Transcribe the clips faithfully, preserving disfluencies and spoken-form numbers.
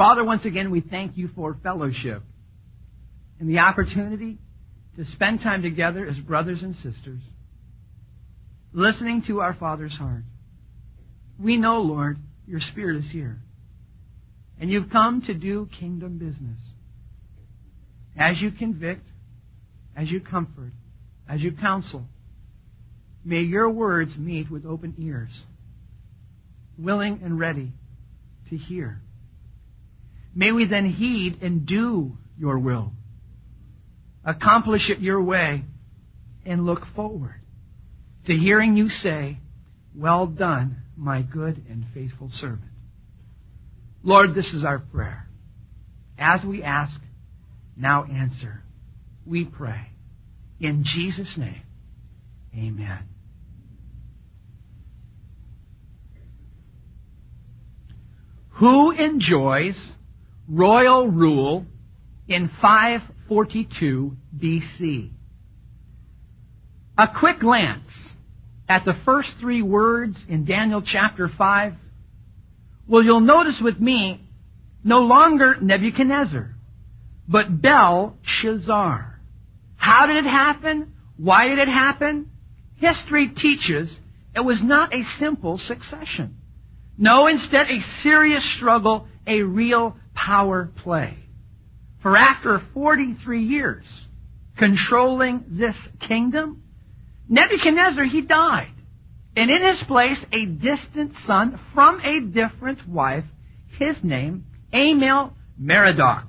Father, once again, we thank you for fellowship and the opportunity to spend time together as brothers and sisters, listening to our Father's heart. We know, Lord, your Spirit is here, and you've come to do kingdom business. As you convict, as you comfort, as you counsel, may your words meet with open ears, willing and ready to hear. May we then heed and do your will, accomplish it your way, and look forward to hearing you say, "Well done, my good and faithful servant." Lord, this is our prayer. As we ask, now answer. We pray. In Jesus' name, amen. Who enjoys royal rule in five forty-two B C? A quick glance at the first three words in Daniel chapter five, well, you'll notice with me, no longer Nebuchadnezzar, but Belshazzar. How did it happen? Why did it happen? History teaches it was not a simple succession. No, instead a serious struggle, a real power play. For after forty-three years controlling this kingdom, Nebuchadnezzar, he died. And in his place, a distant son from a different wife, his name, Amel Merodach.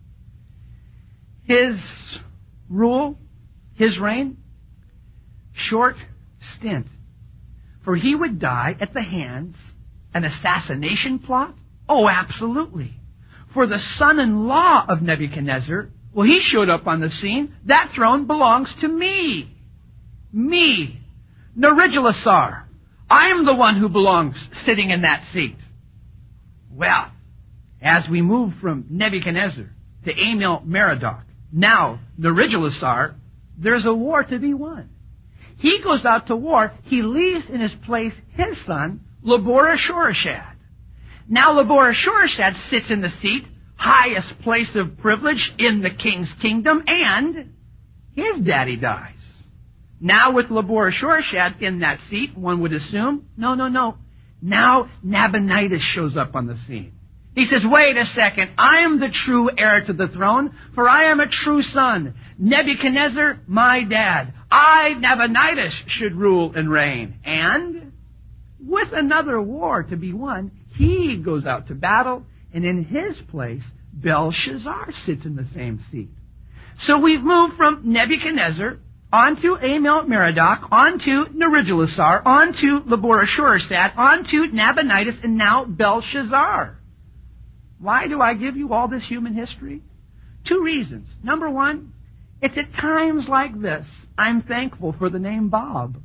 His rule, his reign, short stint. For he would die at the hands, an assassination plot? Oh, absolutely. For the son-in-law of Nebuchadnezzar, well, he showed up on the scene. That throne belongs to me. Me. Nerigelasar. I am the one who belongs sitting in that seat. Well, as we move from Nebuchadnezzar to Amel Merodach, now Nerigelasar, there's a war to be won. He goes out to war. He leaves in his place his son, Laborashorashad. Now Laborashorashad sits in the seat, highest place of privilege in the king's kingdom, and his daddy dies. Now with Laborashorashad in that seat, one would assume, no, no, no. Now Nabonidus shows up on the scene. He says, wait a second, I am the true heir to the throne, for I am a true son. Nebuchadnezzar, my dad. I, Nabonidus, should rule and reign. And with another war to be won, he goes out to battle, and in his place, Belshazzar sits in the same seat. So we've moved from Nebuchadnezzar onto Amel Merodach, onto Nerigelasar, onto Laborashorashad, onto Nabonidus, and now Belshazzar. Why do I give you all this human history? Two reasons. Number one, it's at times like this I'm thankful for the name Bob.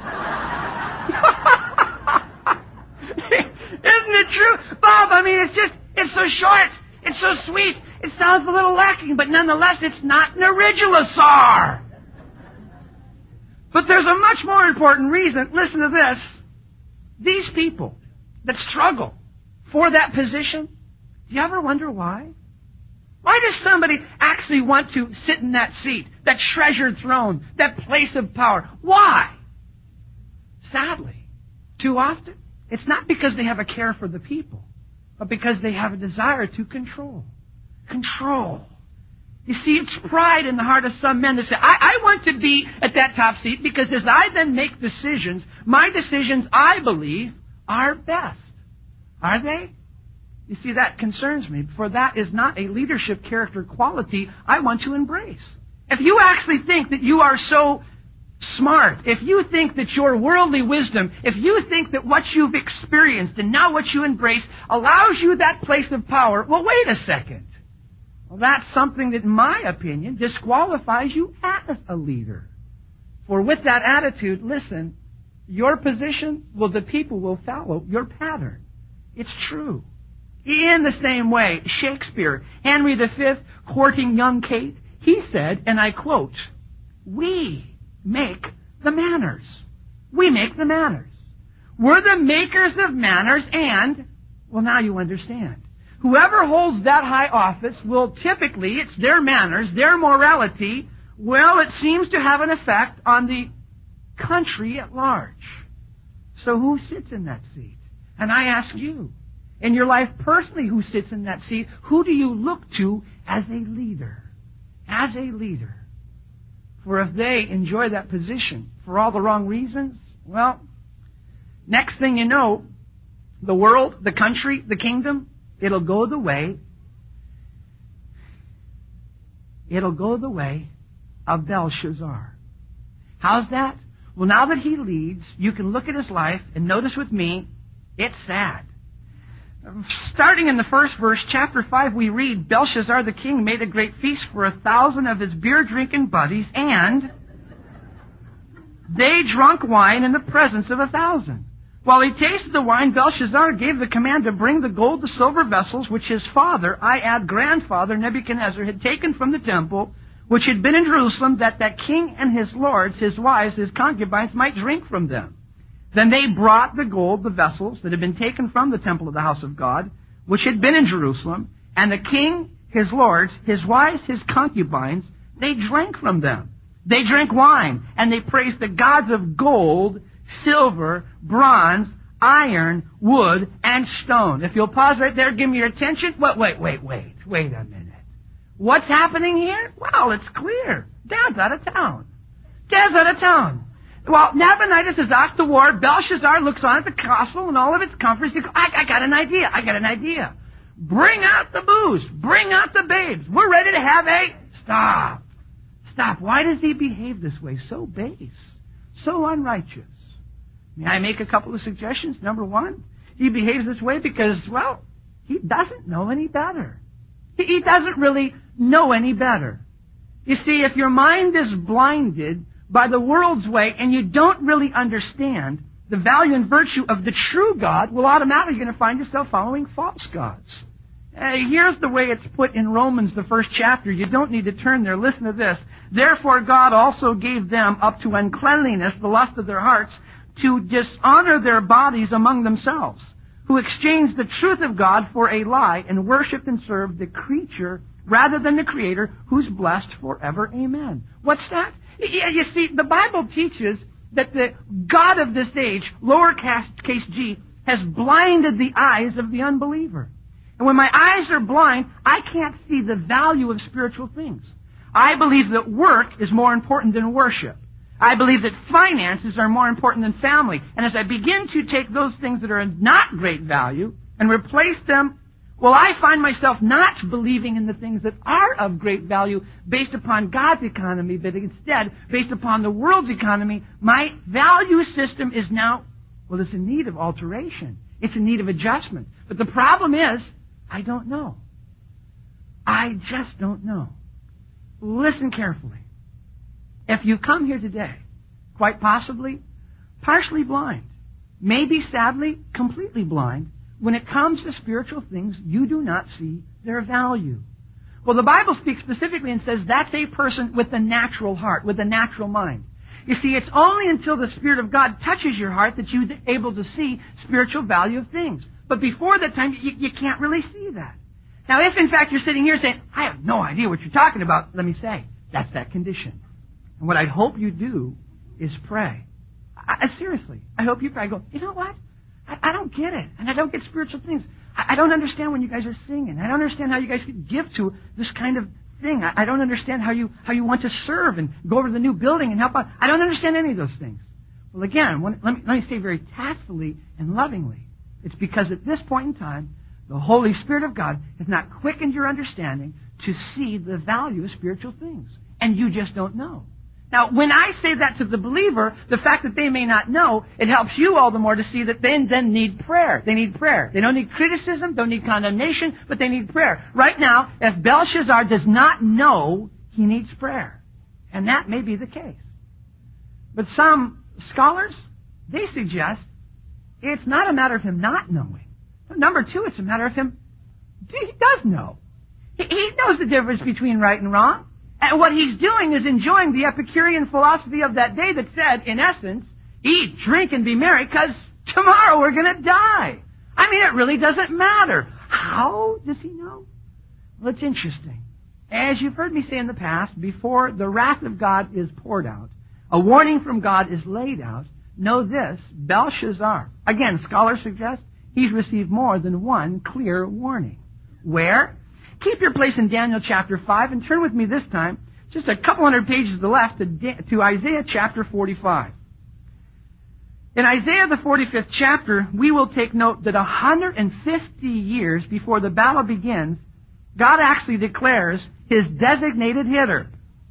Isn't it true? Bob, I mean, it's just, it's so short. It's so sweet. It sounds a little lacking, but nonetheless, it's not Nerigelasar. But there's a much more important reason. Listen to this. These people that struggle for that position, do you ever wonder why? Why does somebody actually want to sit in that seat, that treasured throne, that place of power? Why? Sadly, too often, it's not because they have a care for the people, but because they have a desire to control. Control. You see, it's pride in the heart of some men that say, I, I want to be at that top seat because as I then make decisions, my decisions, I believe, are best. Are they? You see, that concerns me, for that is not a leadership character quality I want to embrace. If you actually think that you are so smart, if you think that your worldly wisdom, if you think that what you've experienced and now what you embrace allows you that place of power, well, wait a second. Well, that's something that, in my opinion, disqualifies you as a leader. For with that attitude, listen, your position, well, the people will follow your pattern. It's true. In the same way, Shakespeare, Henry the Fifth, courting young Kate, he said, and I quote, "We make the manners. We make the manners. We're the makers of manners and," well, now you understand, whoever holds that high office will typically, it's their manners, their morality, well, it seems to have an effect on the country at large. So who sits in that seat? And I ask you, in your life personally, who sits in that seat? Who do you look to as a leader? As a leader. For if they enjoy that position for all the wrong reasons, well, next thing you know, the world, the country, the kingdom, it'll go the way, it'll go the way of Belshazzar. How's that? Well, now that he leads, you can look at his life and notice with me, it's sad. Starting in the first verse, chapter five, we read, Belshazzar the king made a great feast for a thousand of his beer-drinking buddies, and they drunk wine in the presence of a thousand. While he tasted the wine, Belshazzar gave the command to bring the gold, the silver vessels, which his father, I add grandfather, Nebuchadnezzar, had taken from the temple, which had been in Jerusalem, that that king and his lords, his wives, his concubines, might drink from them. Then they brought the gold, the vessels that had been taken from the temple of the house of God, which had been in Jerusalem, and the king, his lords, his wives, his concubines, they drank from them. They drank wine, and they praised the gods of gold, silver, bronze, iron, wood, and stone. If you'll pause right there, give me your attention. Wait, wait, wait, wait, wait a minute. What's happening here? Well, it's clear. Dad's out of town. Dad's out of town. Well, Nabonidus is off to war. Belshazzar looks on at the castle and all of its comforts. He goes, I, I got an idea. I got an idea. Bring out the booze. Bring out the babes. We're ready to have a... Stop. Stop. Why does he behave this way? So base. So unrighteous. May I make a couple of suggestions? Number one, he behaves this way because, well, he doesn't know any better. He, he doesn't really know any better. You see, if your mind is blinded by the world's way, and you don't really understand the value and virtue of the true God, well, automatically you're going to find yourself following false gods. Uh, here's the way it's put in Romans, the first chapter. You don't need to turn there. Listen to this. Therefore God also gave them up to uncleanliness, the lust of their hearts, to dishonor their bodies among themselves, who exchanged the truth of God for a lie, and worshipped and served the creature rather than the Creator, who's blessed forever. Amen. What's that? You see, the Bible teaches that the God of this age, lowercase g, has blinded the eyes of the unbeliever. And when my eyes are blind, I can't see the value of spiritual things. I believe that work is more important than worship. I believe that finances are more important than family. And as I begin to take those things that are not great value and replace them, well, I find myself not believing in the things that are of great value based upon God's economy, but instead based upon the world's economy. My value system is now, well, it's in need of alteration. It's in need of adjustment. But the problem is, I don't know. I just don't know. Listen carefully. If you come here today, quite possibly, partially blind, maybe sadly, completely blind, when it comes to spiritual things, you do not see their value. Well, the Bible speaks specifically and says that's a person with a natural heart, with a natural mind. You see, it's only until the Spirit of God touches your heart that you're able to see spiritual value of things. But before that time, you, you can't really see that. Now, if in fact you're sitting here saying, I have no idea what you're talking about, let me say, that's that condition. And what I hope you do is pray. I, I, seriously, I hope you pray. I go, you know what? I, I don't get it. And I don't get spiritual things. I, I don't understand when you guys are singing. I don't understand how you guys can give to this kind of thing. I, I don't understand how you how you want to serve and go over to the new building and help out. I don't understand any of those things. Well, again, when, let, me, let me say very tactfully and lovingly, it's because at this point in time, the Holy Spirit of God has not quickened your understanding to see the value of spiritual things. And you just don't know. Now, when I say that to the believer, the fact that they may not know, it helps you all the more to see that they then need prayer. They need prayer. They don't need criticism, don't need condemnation, but they need prayer. Right now, if Belshazzar does not know, he needs prayer. And that may be the case. But some scholars, they suggest it's not a matter of him not knowing. Number two, it's a matter of him, he does know. He, he knows the difference between right and wrong. And what he's doing is enjoying the Epicurean philosophy of that day that said, in essence, eat, drink, and be merry, because tomorrow we're going to die. I mean, it really doesn't matter. How does he know? Well, it's interesting. As you've heard me say in the past, before the wrath of God is poured out, a warning from God is laid out, know this, Belshazzar, again, scholars suggest he's received more than one clear warning. Where? Keep your place in Daniel chapter five and turn with me this time, just a couple hundred pages to the left, to, to Isaiah chapter forty-five. In Isaiah the forty-fifth chapter, we will take note that one hundred fifty years before the battle begins, God actually declares his designated hitter.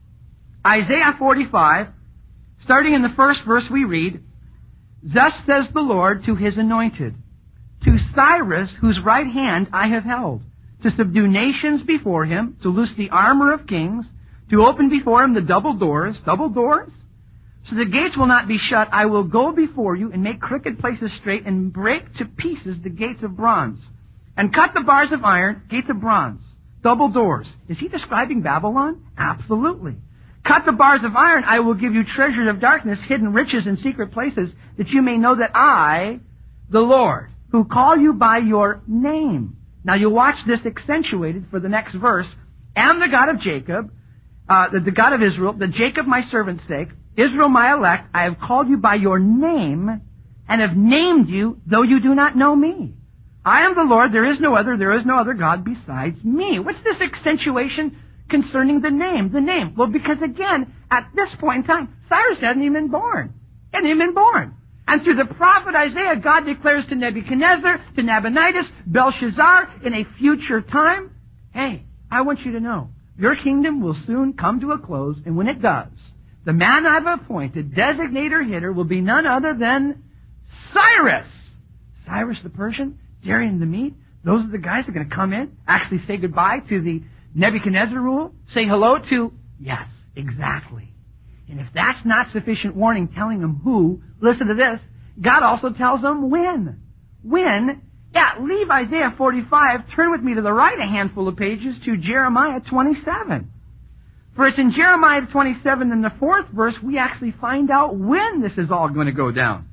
Isaiah forty-five, starting in the first verse we read, "Thus says the Lord to his anointed, to Cyrus, whose right hand I have held, to subdue nations before him, to loose the armor of kings, to open before him the double doors." Double doors? "So the gates will not be shut. I will go before you and make crooked places straight and break to pieces the gates of bronze and cut the bars of iron," gates of bronze, double doors. Is he describing Babylon? Absolutely. "Cut the bars of iron. I will give you treasures of darkness, hidden riches in secret places, that you may know that I, the Lord, who call you by your name." Now you watch this accentuated for the next verse. "Am the God of Jacob, uh, the, the God of Israel, the Jacob my servant's sake, Israel my elect. I have called you by your name and have named you, though you do not know me. I am the Lord, there is no other, there is no other God besides me." What's this accentuation concerning the name? The name. Well, because again, at this point in time, Cyrus hadn't even been born. He hadn't even been born. And through the prophet Isaiah, God declares to Nebuchadnezzar, to Nabonidus, Belshazzar, in a future time, hey, I want you to know, your kingdom will soon come to a close, and when it does, the man I've appointed, designator hitter, will be none other than Cyrus. Cyrus the Persian, Darian the Mede, those are the guys that are going to come in, actually say goodbye to the Nebuchadnezzar rule, say hello to, yes, exactly. And if that's not sufficient warning telling them who, listen to this, God also tells them when. When? Yeah, leave Isaiah forty-five, turn with me to the right a handful of pages to Jeremiah twenty-seven. For it's in Jeremiah twenty-seven, in the fourth verse, we actually find out when this is all going to go down.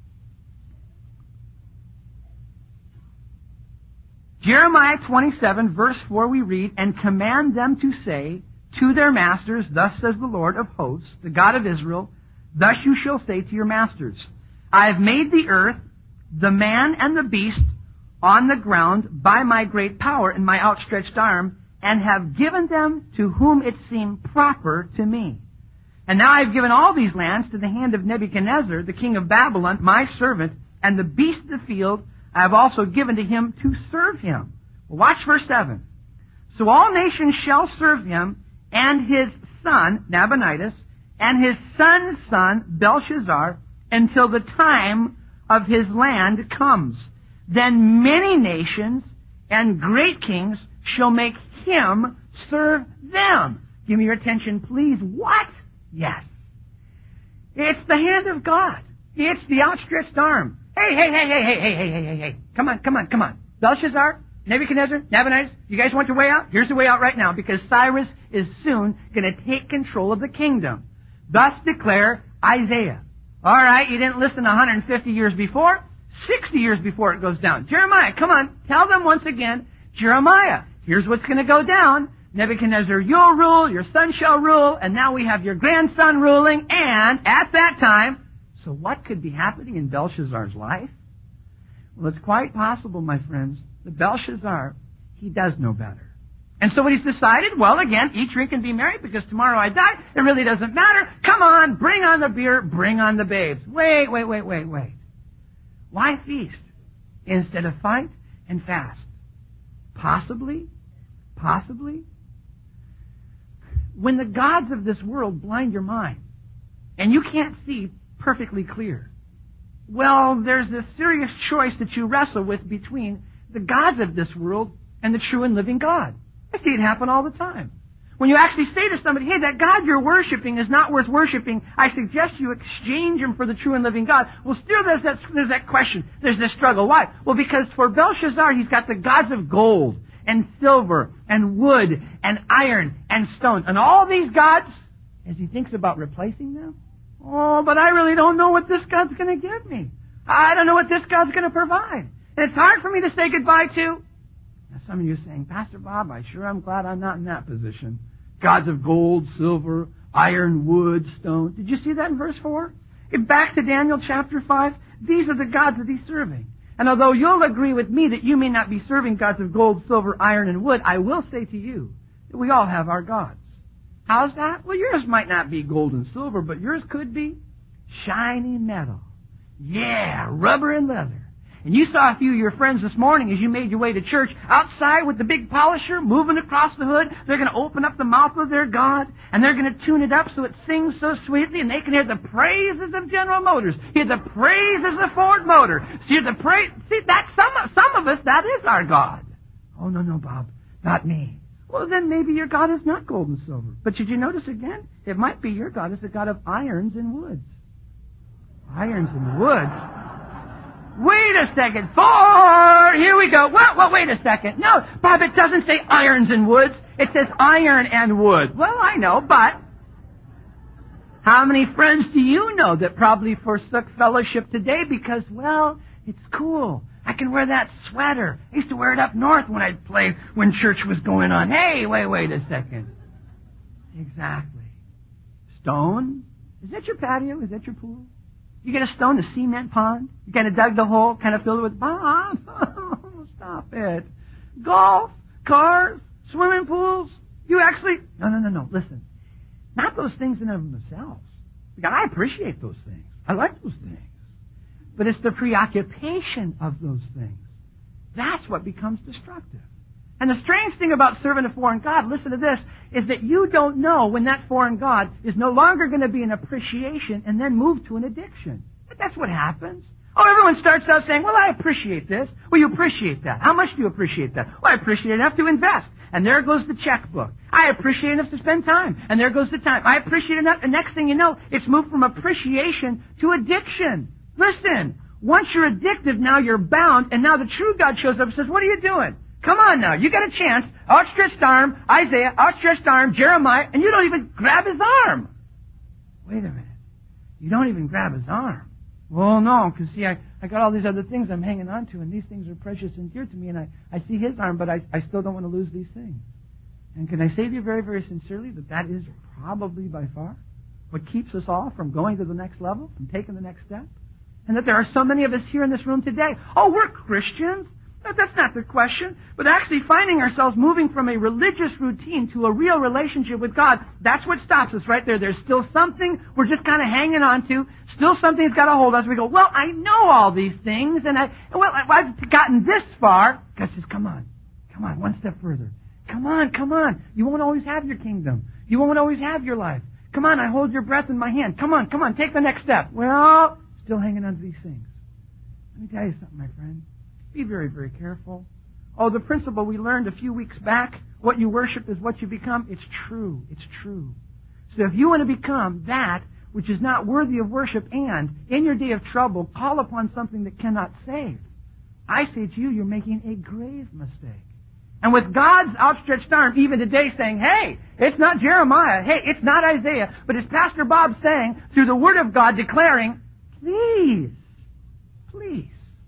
Jeremiah twenty-seven, verse four, we read, "And command them to say to their masters, thus says the Lord of hosts, the God of Israel, thus you shall say to your masters, I have made the earth, the man and the beast, on the ground by my great power and my outstretched arm, and have given them to whom it seemed proper to me. And now I have given all these lands to the hand of Nebuchadnezzar, the king of Babylon, my servant, and the beast of the field I have also given to him to serve him." Well, watch verse seven. "So all nations shall serve him, and his son, Nabonidus, and his son's son, Belshazzar, until the time of his land comes. Then many nations and great kings shall make him serve them." Give me your attention, please. What? Yes. It's the hand of God. It's the outstretched arm. Hey, hey, hey, hey, hey, hey, hey, hey, hey, hey. Come on, come on, come on. Belshazzar, Nebuchadnezzar, Nabonidus, you guys want your way out? Here's the way out right now, because Cyrus is soon going to take control of the kingdom. Thus declare Isaiah. All right, you didn't listen one hundred fifty years before, sixty years before it goes down. Jeremiah, come on, tell them once again, Jeremiah, here's what's going to go down. Nebuchadnezzar, you'll rule, your son shall rule, and now we have your grandson ruling, and at that time, so what could be happening in Belshazzar's life? Well, it's quite possible, my friends, that Belshazzar, he does know better. And so what he's decided, well, again, eat, drink, and be merry, because tomorrow I die. It really doesn't matter. Come on, bring on the beer, bring on the babes. Wait, wait, wait, wait, wait. Why feast instead of fight and fast? Possibly, possibly, when the gods of this world blind your mind, and you can't see perfectly clear, well, there's this serious choice that you wrestle with between the gods of this world and the true and living God. I see it happen all the time. When you actually say to somebody, hey, that God you're worshiping is not worth worshiping, I suggest you exchange him for the true and living God. Well, still there's that, there's that question. There's this struggle. Why? Well, because for Belshazzar, he's got the gods of gold and silver and wood and iron and stone. And all these gods, as he thinks about replacing them, oh, but I really don't know what this God's going to give me. I don't know what this God's going to provide. And it's hard for me to say goodbye to Now some of you are saying, Pastor Bob, I sure am glad I'm not in that position. Gods of gold, silver, iron, wood, stone. Did you see that in verse four? If back to Daniel chapter five, these are the gods that he's serving. And although you'll agree with me that you may not be serving gods of gold, silver, iron, and wood, I will say to you that we all have our gods. How's that? Well, yours might not be gold and silver, but yours could be shiny metal. Yeah, rubber and leather. And you saw a few of your friends this morning as you made your way to church outside with the big polisher moving across the hood. They're going to open up the mouth of their God and they're going to tune it up so it sings so sweetly and they can hear the praises of General Motors, hear the praises of Ford Motor. See the praise. See that some some of us that is our God. Oh no no Bob, not me. Well then maybe your God is not gold and silver. But did you notice again? It might be your God is the God of irons and woods. Irons and woods. Wait a second. Four. Here we go. Well, well, wait a second. No, Bob, it doesn't say irons and woods. It says iron and wood. Well, I know, but how many friends do you know that probably forsook fellowship today because, well, it's cool. I can wear that sweater. I used to wear it up north when I'd play when church was going on. Hey, wait, wait a second. Exactly. Stone? Is that your patio? Is that your pool? You get a stone, a cement pond. You kind of dug the hole, kind of filled it with Bob. Stop it. Golf, cars, swimming pools. You actually... No, no, no, no. Listen. Not those things in and of themselves. Because I appreciate those things. I like those things. But it's the preoccupation of those things. That's what becomes destructive. And the strange thing about serving a foreign god, listen to this, is that you don't know when that foreign god is no longer going to be an appreciation and then move to an addiction. But that's what happens. Oh, everyone starts out saying, well, I appreciate this. Well, you appreciate that. How much do you appreciate that? Well, I appreciate enough to invest. And there goes the checkbook. I appreciate enough to spend time. And there goes the time. I appreciate enough. And next thing you know, it's moved from appreciation to addiction. Listen, once you're addictive, now you're bound. And now the true God shows up and says, what are you doing? Come on now, you got a chance. Outstretched arm, Isaiah, outstretched arm, Jeremiah, and you don't even grab his arm. Wait a minute. You don't even grab his arm. Well, no, because see, I, I got all these other things I'm hanging on to, and these things are precious and dear to me, and I, I see his arm, but I, I still don't want to lose these things. And can I say to you very, very sincerely that that is probably by far what keeps us all from going to the next level, from taking the next step? And that there are so many of us here in this room today. Oh, we're Christians. That's not the question. But actually finding ourselves moving from a religious routine to a real relationship with God, that's what stops us right there. There's still something we're just kind of hanging on to. Still something that's got a hold of us. We go, well, I know all these things, and I, well, I've gotten this far. God says, come on. Come on, one step further. Come on, come on. You won't always have your kingdom. You won't always have your life. Come on, I hold your breath in my hand. Come on, come on, take the next step. Well, still hanging on to these things. Let me tell you something, my friend. Be very, very careful. Oh, the principle we learned a few weeks back, what you worship is what you become, it's true. It's true. So if you want to become that which is not worthy of worship and, in your day of trouble, call upon something that cannot save, I say to you, you're making a grave mistake. And with God's outstretched arm, even today saying, hey, it's not Jeremiah, hey, it's not Isaiah, but it's Pastor Bob saying, through the Word of God, declaring, please, please.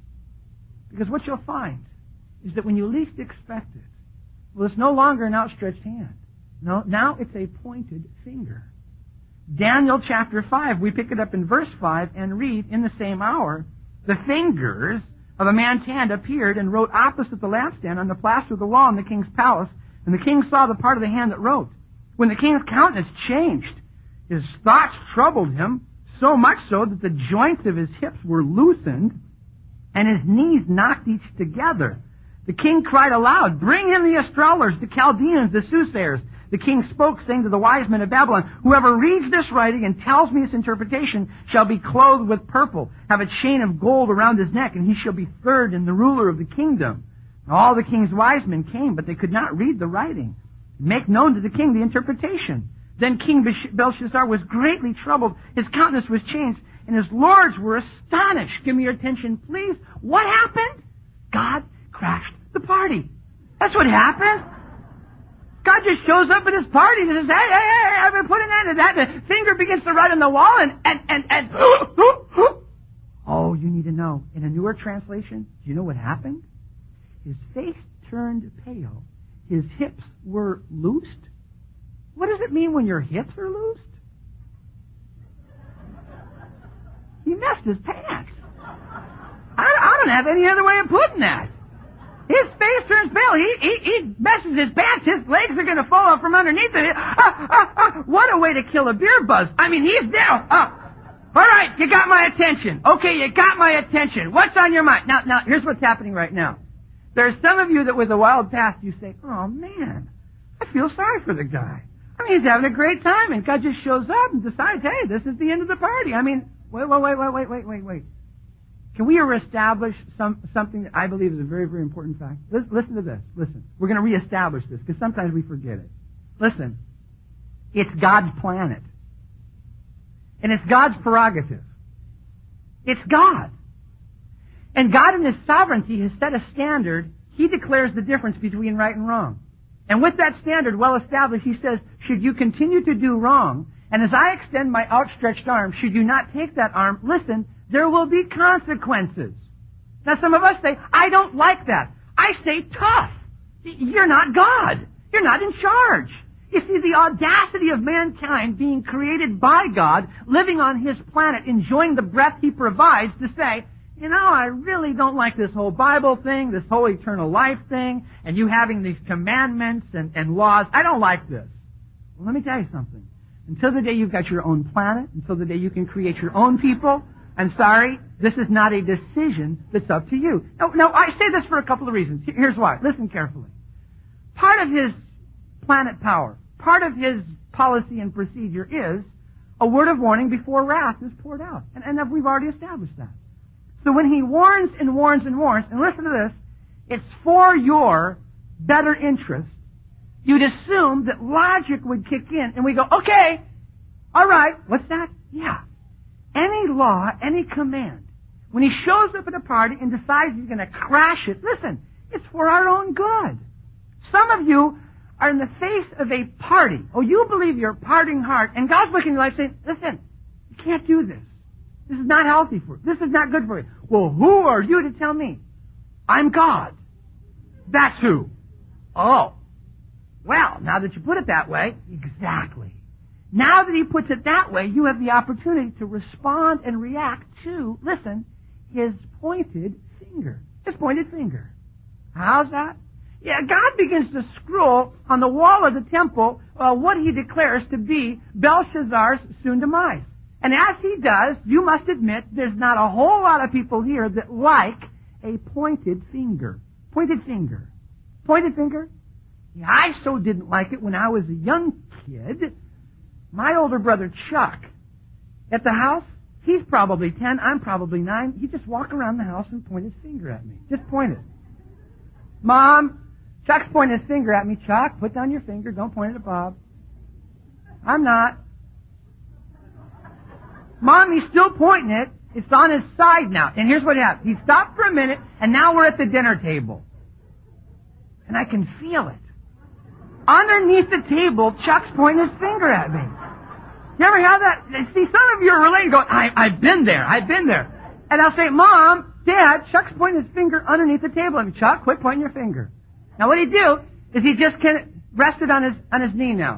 Because what you'll find is that when you least expect it, well, it's no longer an outstretched hand. No, now it's a pointed finger. Daniel chapter five, we pick it up in verse five and read, in the same hour, the fingers of a man's hand appeared and wrote opposite the lampstand on the plaster of the wall in the king's palace, and the king saw the part of the hand that wrote. When the king's countenance changed, his thoughts troubled him, so much so that the joints of his hips were loosened, and his knees knocked each together. The king cried aloud, bring him the astrologers, the Chaldeans, the soothsayers. The king spoke, saying to the wise men of Babylon, whoever reads this writing and tells me its interpretation shall be clothed with purple, have a chain of gold around his neck, and he shall be third in the ruler of the kingdom. Now, all the king's wise men came, but they could not read the writing. Make known to the king the interpretation. Then King Belshazzar was greatly troubled. His countenance was changed, and his lords were astonished. Give me your attention, please. What happened? God crashed the party. That's what happened. God just shows up at his party and says, hey, hey, hey, I've been putting an end to that. The finger begins to write on the wall and, and, and, and, oh, you need to know. In a newer translation, do you know what happened? His face turned pale. His hips were loosed. What does it mean when your hips are loosed? He messed his pants. I, I don't have any other way of putting that. His face turns pale. He, he, he messes his pants. His legs are going to fall off from underneath it. Ah, ah, ah. What a way to kill a beer buzz. I mean, he's down. Ah. All right, you got my attention. Okay, you got my attention. What's on your mind? Now, now, here's what's happening right now. There's some of you that with a wild past, you say, oh, man, I feel sorry for the guy. I mean, he's having a great time, and God just shows up and decides, hey, this is the end of the party. I mean, wait, wait, wait, wait, wait, wait, wait, wait. Can we reestablish some, something that I believe is a very, very important fact? Listen, listen to this. Listen. We're going to reestablish this, because sometimes we forget it. Listen. It's God's planet. And it's God's prerogative. It's God. And God in His sovereignty has set a standard. He declares the difference between right and wrong. And with that standard well established, He says, should you continue to do wrong, and as I extend my outstretched arm, should you not take that arm, listen, there will be consequences. Now some of us say, I don't like that. I say, tough. You're not God. You're not in charge. You see, the audacity of mankind being created by God, living on His planet, enjoying the breath He provides, to say, you know, I really don't like this whole Bible thing, this whole eternal life thing, and you having these commandments and, and laws. I don't like this. Well, let me tell you something. Until the day you've got your own planet, until the day you can create your own people, I'm sorry, this is not a decision that's up to you. Now, now, I say this for a couple of reasons. Here's why. Listen carefully. Part of His planet power, part of His policy and procedure is a word of warning before wrath is poured out. And, and we've already established that. So when He warns and warns and warns, and listen to this, it's for your better interest, you'd assume that logic would kick in, and we go, okay, all right, what's that? Yeah. Any law, any command, when He shows up at a party and decides He's going to crash it, listen, it's for our own good. Some of you are in the face of a party. Oh, you believe you're partying hard, and God's looking at your life saying, listen, you can't do this. This is not healthy for you. This is not good for you. Well, who are you to tell me? I'm God. That's who. Oh. Well, now that you put it that way, exactly. Now that He puts it that way, you have the opportunity to respond and react to, listen, His pointed finger. His pointed finger. How's that? Yeah, God begins to scroll on the wall of the temple uh, what He declares to be Belshazzar's soon demise. And as He does, you must admit there's not a whole lot of people here that like a pointed finger. Pointed finger. Pointed finger? Yeah, I so didn't like it when I was a young kid. My older brother Chuck, at the house, he's probably ten, I'm probably nine. He'd just walk around the house and point his finger at me. Just point it. Mom, Chuck's pointing his finger at me. Chuck, put down your finger. Don't point it at Bob. I'm not. Mom, he's still pointing it. It's on his side now. And here's what happened. He stopped for a minute, and now we're at the dinner table. And I can feel it. Underneath the table, Chuck's pointing his finger at me. You ever have that? See, some of you are relating, going, I, I've been there. I've been there. And I'll say, Mom, Dad, Chuck's pointing his finger underneath the table. I mean, Chuck, quit pointing your finger. Now, what he'd do is he just kind of rested on his on his knee now.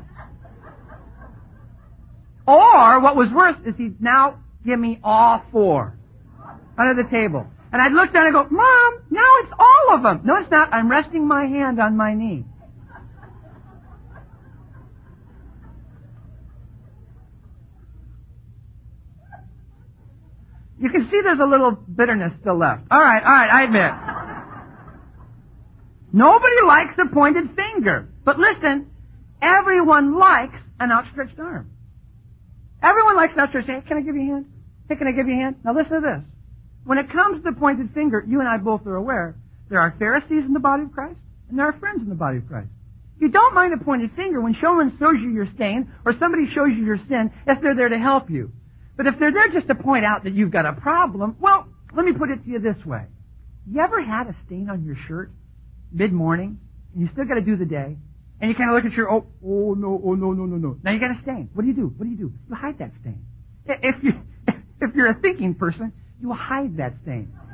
Or, what was worse, is he'd now give me all four under the table. And I'd look down and go, Mom, now it's all of them. No, it's not. I'm resting my hand on my knee. You can see there's a little bitterness still left. All right, all right, I admit. Nobody likes a pointed finger. But listen, everyone likes an outstretched arm. Everyone likes an outstretched hand. Hey, can I give you a hand? Hey, can I give you a hand? Now listen to this. When it comes to the pointed finger, you and I both are aware, there are Pharisees in the body of Christ, and there are friends in the body of Christ. You don't mind a pointed finger when someone shows you your stain, or somebody shows you your sin, if they're there to help you. But if they're there just to point out that you've got a problem, well, let me put it to you this way. You ever had a stain on your shirt mid-morning, and you still got to do the day, and you kind of look at your, oh, oh, no, oh, no, no, no, no. Now you got a stain. What do you do? What do you do? You hide that stain. If, you, if you're a thinking person, you hide that stain.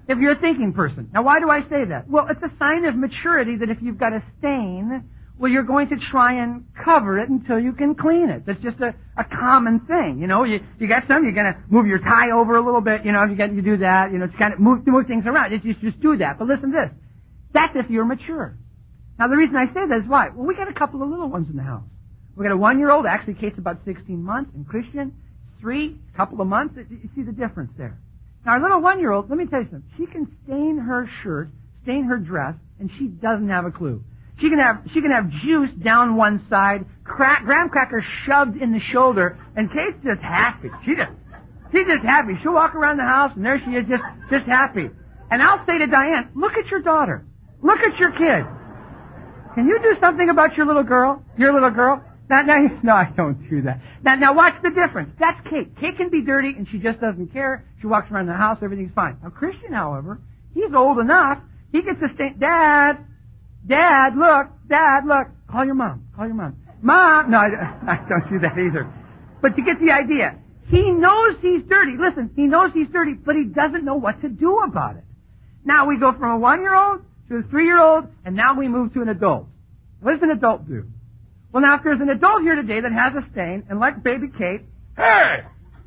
If you're a thinking person. Now, why do I say that? Well, it's a sign of maturity that if you've got a stain, well, you're going to try and cover it until you can clean it. That's just a, a common thing. You know, you, you got some, you're going to move your tie over a little bit, you know, you get, you do that, you know, to kind of move, move things around. It's just, just do that. But listen to this. That's if you're mature. Now, the reason I say that is why? Well, we got a couple of little ones in the house. We got a one-year-old, actually Kate's about sixteen months, and Christian, three, a couple of months. You see the difference there. Now, our little one-year-old, let me tell you something. She can stain her shirt, stain her dress, and she doesn't have a clue. She can have she can have juice down one side, crack, graham cracker shoved in the shoulder, and Kate's just happy. She just she's just happy. She'll walk around the house, and there she is, just just happy. And I'll say to Diane, look at your daughter. Look at your kid. Can you do something about your little girl? Your little girl? Now, now, no, I don't do that. Now, now watch the difference. That's Kate. Kate can be dirty, and she just doesn't care. She walks around the house, everything's fine. Now, Christian, however, he's old enough. He gets to stay, Dad, Dad, look, Dad, look. Call your mom. Call your mom. Mom. No, I, I don't do that either. But you get the idea. He knows he's dirty. Listen, he knows he's dirty, but he doesn't know what to do about it. Now we go from a one-year-old to a three-year-old, and now we move to an adult. What does an adult do? Well, now, if there's an adult here today that has a stain, and like baby Kate, hey!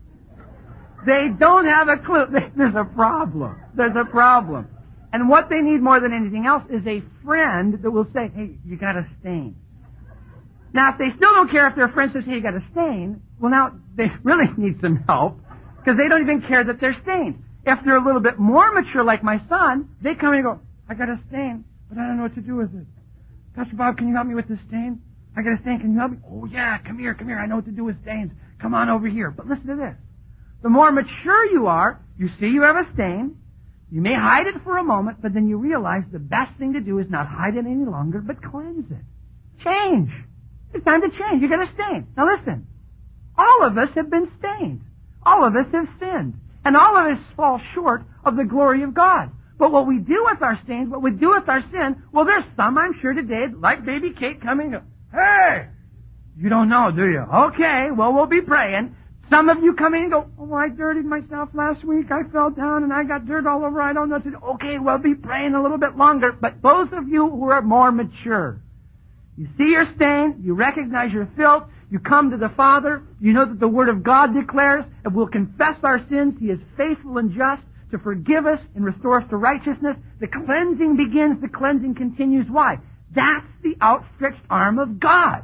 They don't have a clue. There's a problem. There's a problem. And what they need more than anything else is a friend that will say, hey, you got a stain. Now, if they still don't care if their friend says, hey, you got a stain, well, now, they really need some help, because they don't even care that they're stained. If they're a little bit more mature, like my son, they come in and go, I got a stain, but I don't know what to do with it. Pastor Bob, can you help me with this stain? I got a stain. Can you help me? Oh, yeah. Come here. Come here. I know what to do with stains. Come on over here. But listen to this. The more mature you are, you see you have a stain. You may hide it for a moment, but then you realize the best thing to do is not hide it any longer, but cleanse it. Change. It's time to change. You got a stain. Now listen. All of us have been stained. All of us have sinned. And all of us fall short of the glory of God. But what we do with our stains, what we do with our sin, well, there's some, I'm sure, today, like baby Kate, coming up. Hey! You don't know, do you? Okay, well, we'll be praying. Some of you come in and go, oh, I dirtied myself last week. I fell down and I got dirt all over. I don't know what to do. Okay, we'll be praying a little bit longer. But those of you who are more mature, you see your stain, you recognize your filth, you come to the Father, you know that the Word of God declares, if we'll confess our sins, He is faithful and just to forgive us and restore us to righteousness. The cleansing begins, the cleansing continues. Why? That's the outstretched arm of God.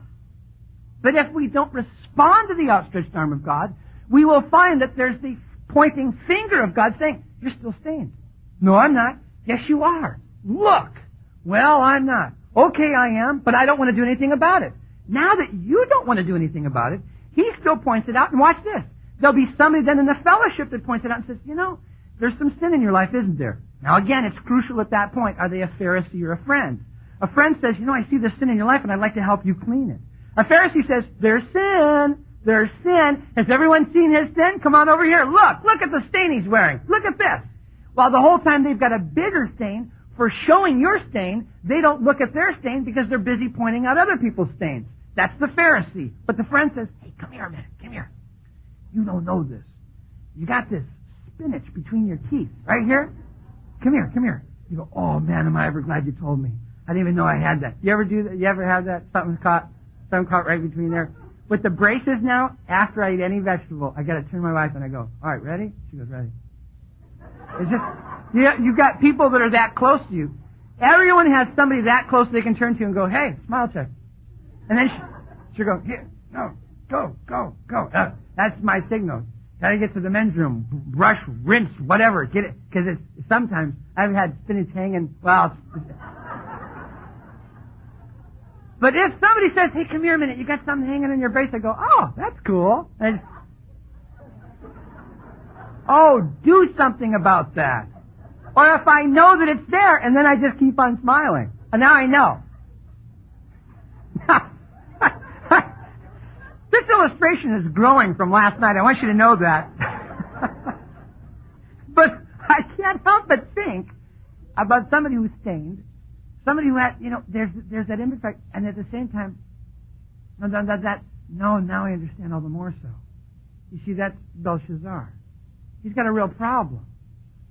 But if we don't respond to the outstretched arm of God, we will find that there's the pointing finger of God saying, you're still stained. No, I'm not. Yes, you are. Look. Well, I'm not. Okay, I am, but I don't want to do anything about it. Now that you don't want to do anything about it, He still points it out, and watch this. There'll be somebody then in the fellowship that points it out and says, you know, there's some sin in your life, isn't there? Now again, it's crucial at that point. Are they a Pharisee or a friend? A friend says, you know, I see this sin in your life and I'd like to help you clean it. A Pharisee says, there's sin. There's sin. Has everyone seen his sin? Come on over here. Look. Look at the stain he's wearing. Look at this. While the whole time they've got a bigger stain for showing your stain, they don't look at their stain because they're busy pointing out other people's stains. That's the Pharisee. But the friend says, hey, come here a minute. Come here. You don't know this. You got this spinach between your teeth. Right here. Come here. Come here. You go, oh man, am I ever glad you told me. I didn't even know I had that. You ever do that? You ever have that? Something caught, something caught right between there. With the braces now, after I eat any vegetable, I gotta turn to my wife and I go, all right, ready? She goes, ready. It's just, you you got people that are that close to you. Everyone has somebody that close they can turn to and go, hey, smile check. And then she, she'll go, here, no, go, go, go. Uh, that's my signal. Gotta get to the men's room, brush, rinse, whatever, get it, because it's, sometimes I've had spinach hanging, well, it's, but if somebody says, hey, come here a minute, you got something hanging in your brace, I go, oh, that's cool. And, oh, do something about that. Or if I know that it's there, and then I just keep on smiling. And now I know. This illustration is growing from last night. I want you to know that. But I can't help but think about somebody who's stained. Somebody who had, you know, there's there's that image, and at the same time, no, no, that, that, no, now I understand all the more so. You see, that's Belshazzar. He's got a real problem.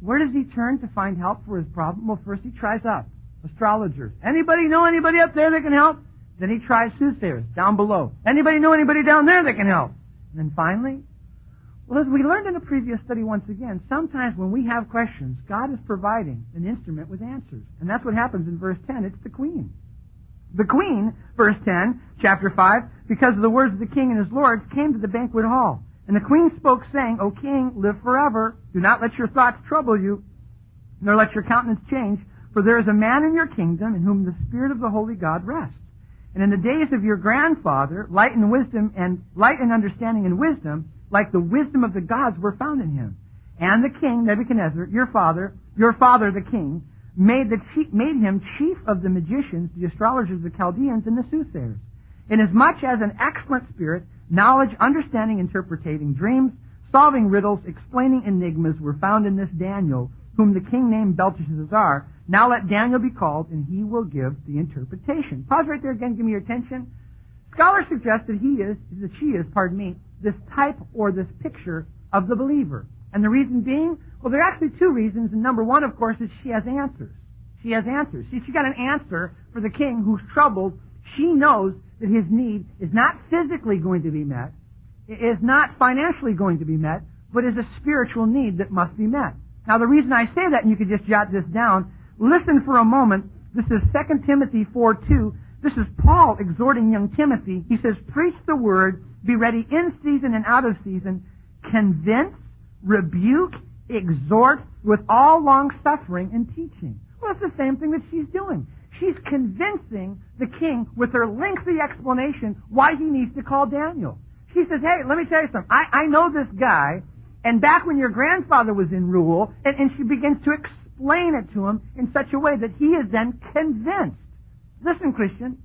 where does he turn to find help for his problem? Well, first he tries up. Astrologers. Anybody know anybody up there that can help? Then he tries soothsayers down below. Anybody know anybody down there that can help? And then finally, well, as we learned in a previous study once again, sometimes when we have questions, God is providing an instrument with answers. And that's what happens in verse ten. It's the queen. The queen, verse ten, chapter five, because of the words of the king and his lords, came to the banquet hall. And the queen spoke, saying, O king, live forever. Do not let your thoughts trouble you, nor let your countenance change. For there is a man in your kingdom in whom the Spirit of the Holy God rests. And in the days of your grandfather, light and wisdom and light and understanding and wisdom, like the wisdom of the gods, were found in him. And the king, Nebuchadnezzar, your father, your father the king, made, the chief, made him chief of the magicians, the astrologers, the Chaldeans, and the soothsayers. Inasmuch as an excellent spirit, knowledge, understanding, interpreting dreams, solving riddles, explaining enigmas were found in this Daniel, whom the king named Belteshazzar. Now let Daniel be called, and he will give the interpretation. Pause right there again, give me your attention. Scholars suggest that he is, that she is, pardon me, this type or this picture of the believer. And the reason being, well, there are actually two reasons. And number one, of course, is she has answers. She has answers. See, she got an answer for the king who's troubled. She knows that his need is not physically going to be met, is not financially going to be met, but is a spiritual need that must be met. Now, the reason I say that, and you can just jot this down, listen for a moment. This is Second Timothy four two. This is Paul exhorting young Timothy. He says, preach the word, be ready in season and out of season, convince, rebuke, exhort with all long-suffering and teaching. Well, it's the same thing that she's doing. She's convincing the king with her lengthy explanation why he needs to call Daniel. She says, hey, let me tell you something. I, I know this guy, and back when your grandfather was in rule, and, and she begins to explain it to him in such a way that he is then convinced. Listen, Christian,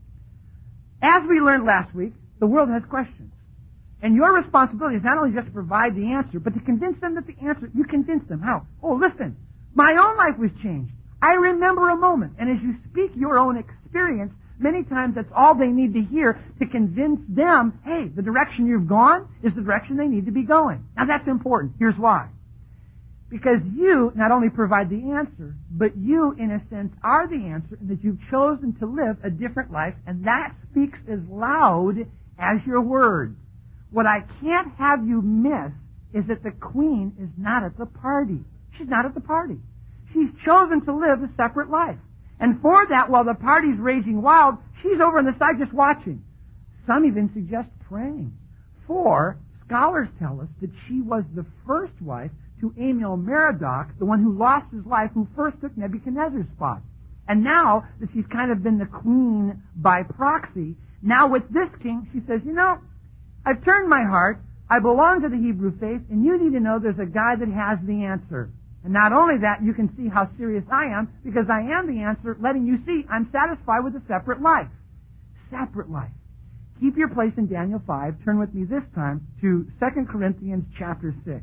as we learned last week, the world has questions. And your responsibility is not only just to provide the answer, but to convince them that the answer, you convince them. How? Oh, listen, my own life was changed. I remember a moment. And as you speak your own experience, many times that's all they need to hear to convince them, hey, the direction you've gone is the direction they need to be going. Now that's important. Here's why. Because you not only provide the answer, but you, in a sense, are the answer in that you've chosen to live a different life, and that speaks as loud as your words. What I can't have you miss is that the queen is not at the party. She's not at the party. She's chosen to live a separate life. And for that, while the party's raging wild, she's over on the side just watching. Some even suggest praying. For scholars tell us that she was the first wife to Emil Merodach, the one who lost his life, who first took Nebuchadnezzar's spot. And now that she's kind of been the queen by proxy, now with this king, she says, you know, I've turned my heart, I belong to the Hebrew faith, and you need to know there's a guy that has the answer. And not only that, you can see how serious I am, because I am the answer, letting you see I'm satisfied with a separate life. Separate life. Keep your place in Daniel five. Turn with me this time to Second Corinthians chapter six.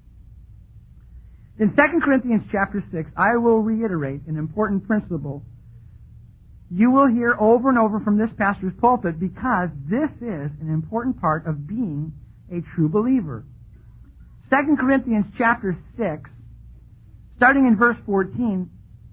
In Second Corinthians chapter six, I will reiterate an important principle you will hear over and over from this pastor's pulpit, because this is an important part of being a true believer. Second Corinthians chapter six, starting in verse fourteen,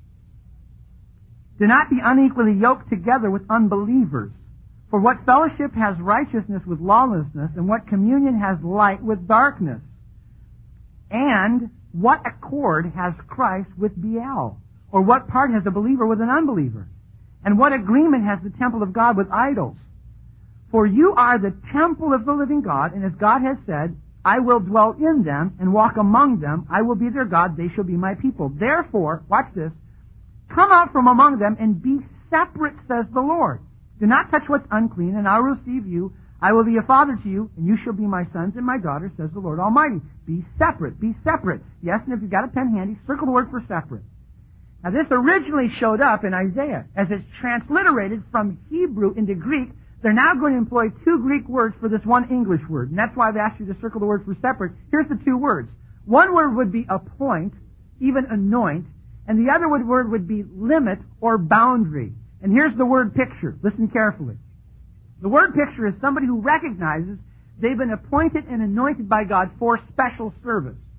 do not be unequally yoked together with unbelievers. For what fellowship has righteousness with lawlessness, and what communion has light with darkness? And what accord has Christ with Belial? Or what part has a believer with an unbeliever? And what agreement has the temple of God with idols? For you are the temple of the living God, and as God has said, I will dwell in them and walk among them. I will be their God, they shall be my people. Therefore, watch this, come out from among them and be separate, says the Lord. Do not touch what's unclean, and I will receive you. I will be a father to you, and you shall be my sons and my daughters, says the Lord Almighty. Be separate, be separate. Yes, and if you've got a pen handy, circle the word for separate. Now, this originally showed up in Isaiah. As it's transliterated from Hebrew into Greek, they're now going to employ two Greek words for this one English word. And that's why I've asked you to circle the word for separate. Here's the two words. One word would be appoint, even anoint, and the other word would be limit or boundary. And here's the word picture. Listen carefully. The word picture is somebody who recognizes they've been appointed and anointed by God for special service.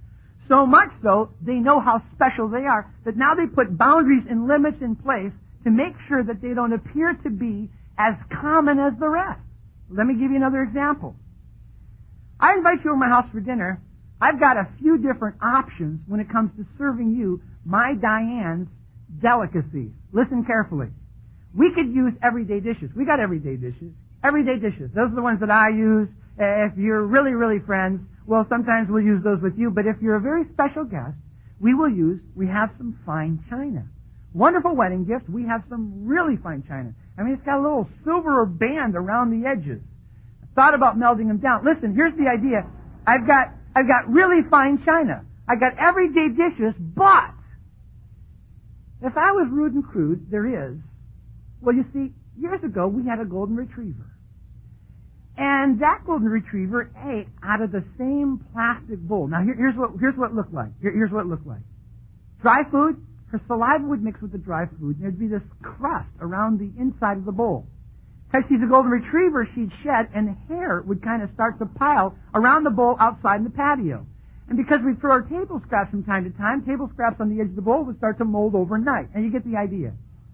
So much so, they know how special they are, that now they put boundaries and limits in place to make sure that they don't appear to be as common as the rest. Let me give you another example. I invite you over to my house for dinner. I've got a few different options when it comes to serving you my Diane's delicacies. Listen carefully. We could use everyday dishes. We got everyday dishes. Everyday dishes. Those are the ones that I use. If you're really, really friends, well, sometimes we'll use those with you. But if you're a very special guest, we will use, we have some fine china. Wonderful wedding gift. We have some really fine china. I mean, it's got a little silver band around the edges. I thought about melting them down. Listen, here's the idea. I've got, I've got really fine china. I got everyday dishes, but if I was rude and crude, there is. Well, you see, years ago, we had a golden retriever. And that golden retriever ate out of the same plastic bowl. Now, here, here's what here's what it looked like. Here, here's what it looked like. Dry food, her saliva would mix with the dry food, and there'd be this crust around the inside of the bowl. Because she's a golden retriever, she'd shed, and hair would kind of start to pile around the bowl outside in the patio. And because we throw our table scraps from time to time, table scraps on the edge of the bowl would start to mold overnight. And you get the idea.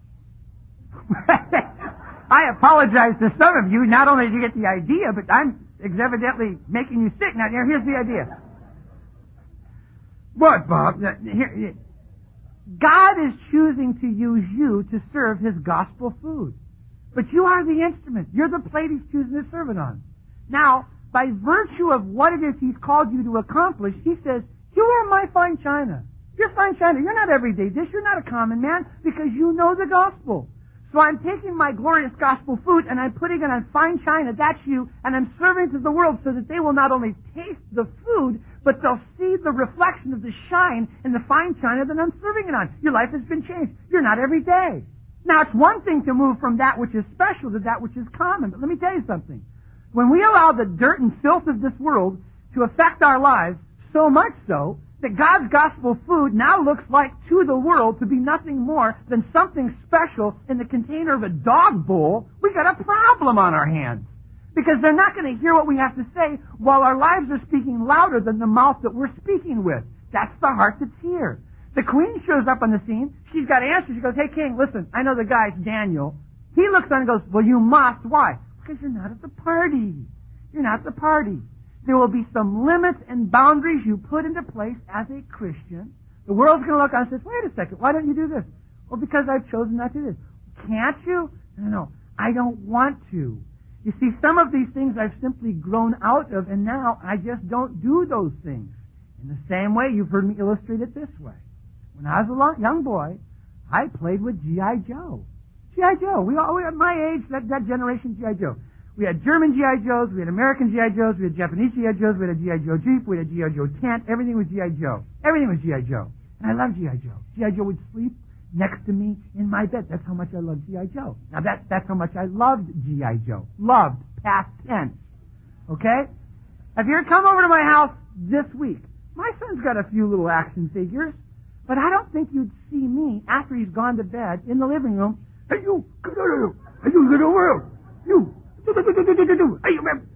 I apologize to some of you. Not only did you get the idea, but I'm evidently making you sick. Now, here's the idea. What, Bob? Here, God is choosing to use you to serve His gospel food. But you are the instrument. You're the plate He's choosing to serve it on. Now, by virtue of what it is He's called you to accomplish, He says, you are my fine china. You're fine china. You're not everyday dish. You're not a common man because you know the gospel. So I'm taking my glorious gospel food and I'm putting it on fine china, that's you, and I'm serving it to the world so that they will not only taste the food, but they'll see the reflection of the shine in the fine china that I'm serving it on. Your life has been changed. You're not every day. Now, it's one thing to move from that which is special to that which is common, but let me tell you something. When we allow the dirt and filth of this world to affect our lives, so much so that God's gospel food now looks like to the world to be nothing more than something special in the container of a dog bowl, we got a problem on our hands. Because they're not going to hear what we have to say while our lives are speaking louder than the mouth that we're speaking with. That's the heart that's here. The queen shows up on the scene. She's got answers. She goes, hey, king, listen, I know the guy's Daniel. He looks on and goes, well, you must. Why? Because you're not at the party. You're not at the party. There will be some limits and boundaries you put into place as a Christian. The world's going to look on and say, wait a second, why don't you do this? Well, because I've chosen not to do this. Can't you? No, no, I don't want to. You see, some of these things I've simply grown out of, and now I just don't do those things. In the same way, you've heard me illustrate it this way. When I was a long, young boy, I played with G I. Joe. G I. Joe. We all, we at my age, that, that generation, G I. Joe. We had German G I. Joes, we had American G I. Joes, we had Japanese G I. Joes, we had a G I. Joe Jeep, we had a G I. Joe tent. Everything was G I. Joe. Everything was G I. Joe. And I loved G I. Joe. G I. Joe would sleep next to me in my bed. That's how much I loved G I. Joe. Now that, that's how much I loved G I. Joe. Loved, past tense. Okay? If you're come over to my house this week, my son's got a few little action figures, but I don't think you'd see me after he's gone to bed in the living room. Hey, you! Hey, you little world! You! Hey, you remember?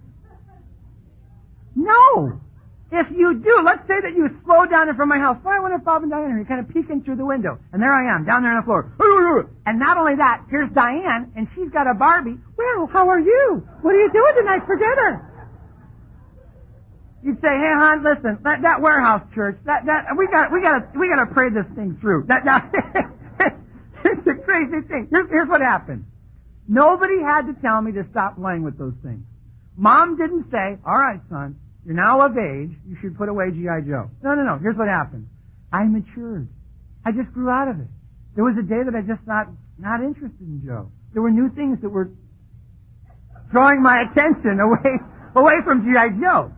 No! If you do, let's say that you slow down in front of my house. Why wonder if Bob and Diane are kind of peeking through the window. And there I am, down there on the floor. And not only that, here's Diane, and she's got a Barbie. Well, how are you? What are you doing tonight for dinner? You'd say, hey, hon, listen, that, that warehouse church, that, that, we got, we got to, we got to pray this thing through. That, that, it's a crazy thing. Here's, here's what happened. Nobody had to tell me to stop playing with those things. Mom didn't say, all right, son, you're now of age, you should put away G I. Joe. No, no, no. Here's what happened. I matured. I just grew out of it. There was a day that I just not, not interested in Joe. There were new things that were drawing my attention away, away from G I. Joe.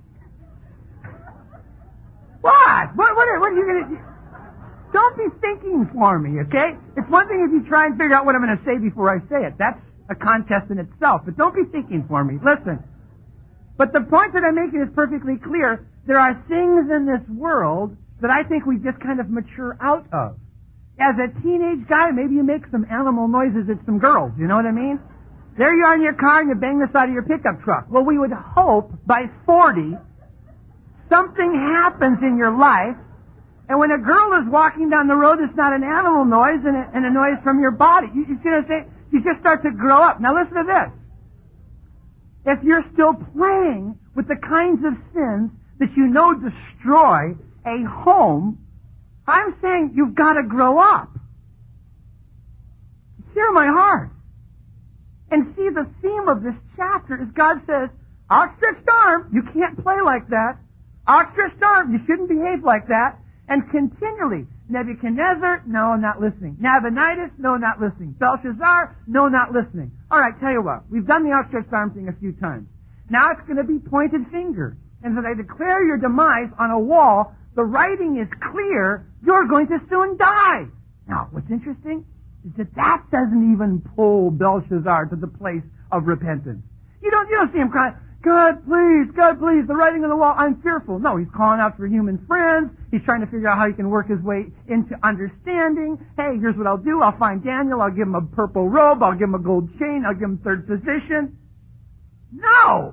What? What, what, are, what are you going to... Don't be thinking for me, okay? It's one thing if you try and figure out what I'm going to say before I say it. That's a contest in itself. But don't be thinking for me. Listen. But the point that I'm making is perfectly clear. There are things in this world that I think we just kind of mature out of. As a teenage guy, maybe you make some animal noises at some girls. You know what I mean? There you are in your car and you bang the side of your pickup truck. Well, we would hope by forty... something happens in your life, and when a girl is walking down the road, it's not an animal noise and a, and a noise from your body. You, you see what I'm saying? You just start to grow up. Now listen to this. If you're still playing with the kinds of sins that you know destroy a home, I'm saying you've got to grow up. Hear my heart. And see, the theme of this chapter is God says, outstretched arm, you can't play like that. Outstretched arm, you shouldn't behave like that. And continually, Nebuchadnezzar, no, not listening. Nabonidus, no, not listening. Belshazzar, no, not listening. All right, tell you what, we've done the outstretched arm thing a few times. Now it's going to be pointed finger. And so they declare your demise on a wall. The writing is clear. You're going to soon die. Now, what's interesting is that that doesn't even pull Belshazzar to the place of repentance. You don't, you don't see him crying, God, please, God, please, the writing on the wall, I'm fearful. No, he's calling out for human friends. He's trying to figure out how he can work his way into understanding. Hey, here's what I'll do. I'll find Daniel. I'll give him a purple robe. I'll give him a gold chain. I'll give him third position. No.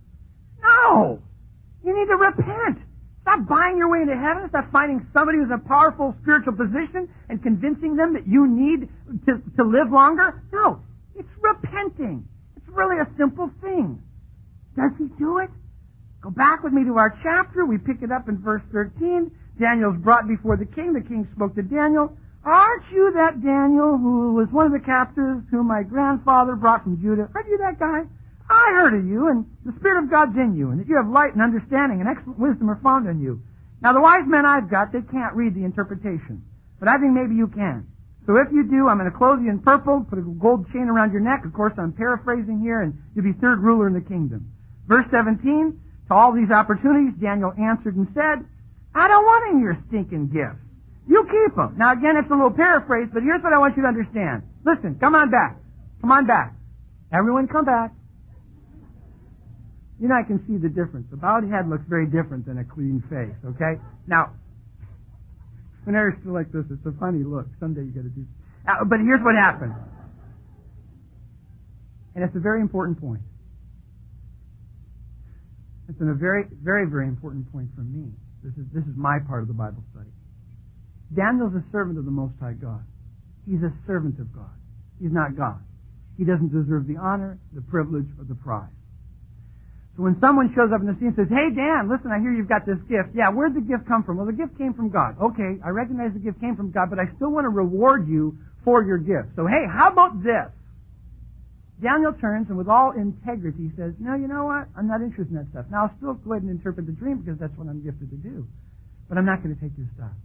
No. You need to repent. Stop buying your way into heaven. Stop finding somebody who's in a powerful spiritual position and convincing them that you need to, to live longer. No. It's repenting. It's really a simple thing. Does he do it? Go back with me to our chapter. We pick it up in verse thirteen. Daniel's brought before the king. The king spoke to Daniel. Aren't you that Daniel who was one of the captives whom my grandfather brought from Judah? Aren't you that guy? I heard of you, and the Spirit of God's in you, and that you have light and understanding and excellent wisdom are found in you. Now, the wise men I've got, they can't read the interpretation. But I think maybe you can. So if you do, I'm going to clothe you in purple, put a gold chain around your neck. Of course, I'm paraphrasing here, and you'll be third ruler in the kingdom. Verse seventeen, to all these opportunities, Daniel answered and said, I don't want any of your stinking gifts. You keep them. Now, again, it's a little paraphrase, but here's what I want you to understand. Listen, come on back. Come on back. Everyone come back. You know, I can see the difference. A bowed head looks very different than a clean face, okay? Now, whenever it's still like this, it's a funny look. Someday you got to do... Uh, but here's what happened. And it's a very important point. It's a very, very, very important point for me. This is, this is my part of the Bible study. Daniel's a servant of the Most High God. He's a servant of God. He's not God. He doesn't deserve the honor, the privilege, or the prize. So when someone shows up in the scene and says, hey, Dan, listen, I hear you've got this gift. Yeah, where'd the gift come from? Well, the gift came from God. Okay, I recognize the gift came from God, but I still want to reward you for your gift. So, hey, how about this? Daniel turns and with all integrity says, no, you know what? I'm not interested in that stuff. Now, I'll still go ahead and interpret the dream because that's what I'm gifted to do. But I'm not going to take your stuff.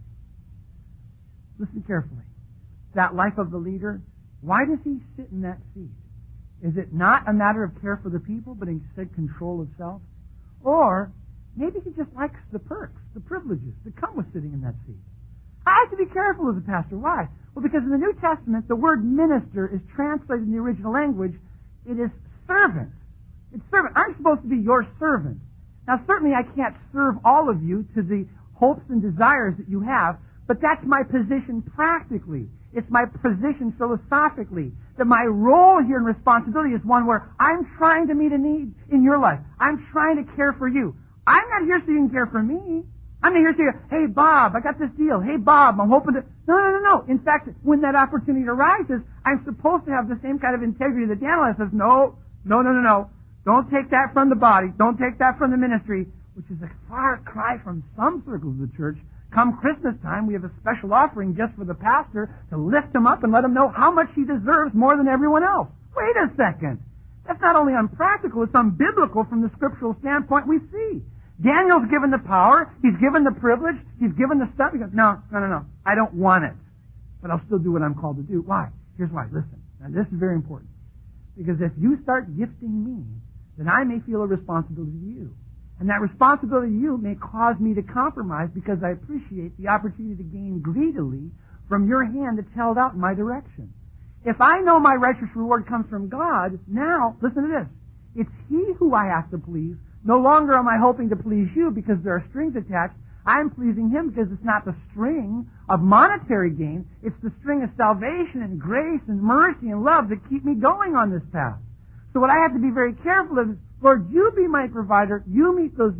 Listen carefully. That life of the leader, why does he sit in that seat? Is it not a matter of care for the people, but instead control of self? Or maybe he just likes the perks, the privileges that come with sitting in that seat. I have to be careful as a pastor. Why? Well, because in the New Testament, the word minister is translated in the original language. It is servant. It's servant. I'm supposed to be your servant. Now, certainly I can't serve all of you to the hopes and desires that you have, but that's my position practically. It's my position philosophically. That my role here and responsibility is one where I'm trying to meet a need in your life. I'm trying to care for you. I'm not here so you can care for me. I'm not here so you, hey, Bob, I got this deal. Hey, Bob, I'm hoping to... No, no, no, no. In fact, when that opportunity arises, I'm supposed to have the same kind of integrity that Daniel has. Says, no, no, no, no, no. Don't take that from the body. Don't take that from the ministry, which is a far cry from some circles of the church. Come Christmas time, we have a special offering just for the pastor to lift him up and let him know how much he deserves more than everyone else. Wait a second. That's not only unpractical, it's unbiblical from the scriptural standpoint we see. Daniel's given the power, he's given the privilege, he's given the stuff. He goes, no, no, no, no, I don't want it. But I'll still do what I'm called to do. Why? Here's why. Listen. Now this is very important. Because if you start gifting me, then I may feel a responsibility to you. And that responsibility to you may cause me to compromise because I appreciate the opportunity to gain greedily from your hand that's held out in my direction. If I know my righteous reward comes from God, now, listen to this. It's He who I have to please. No longer am I hoping to please you because there are strings attached. I'm pleasing Him because it's not the string of monetary gain. It's the string of salvation and grace and mercy and love that keep me going on this path. So what I have to be very careful of is, Lord, you be my provider. You meet those needs.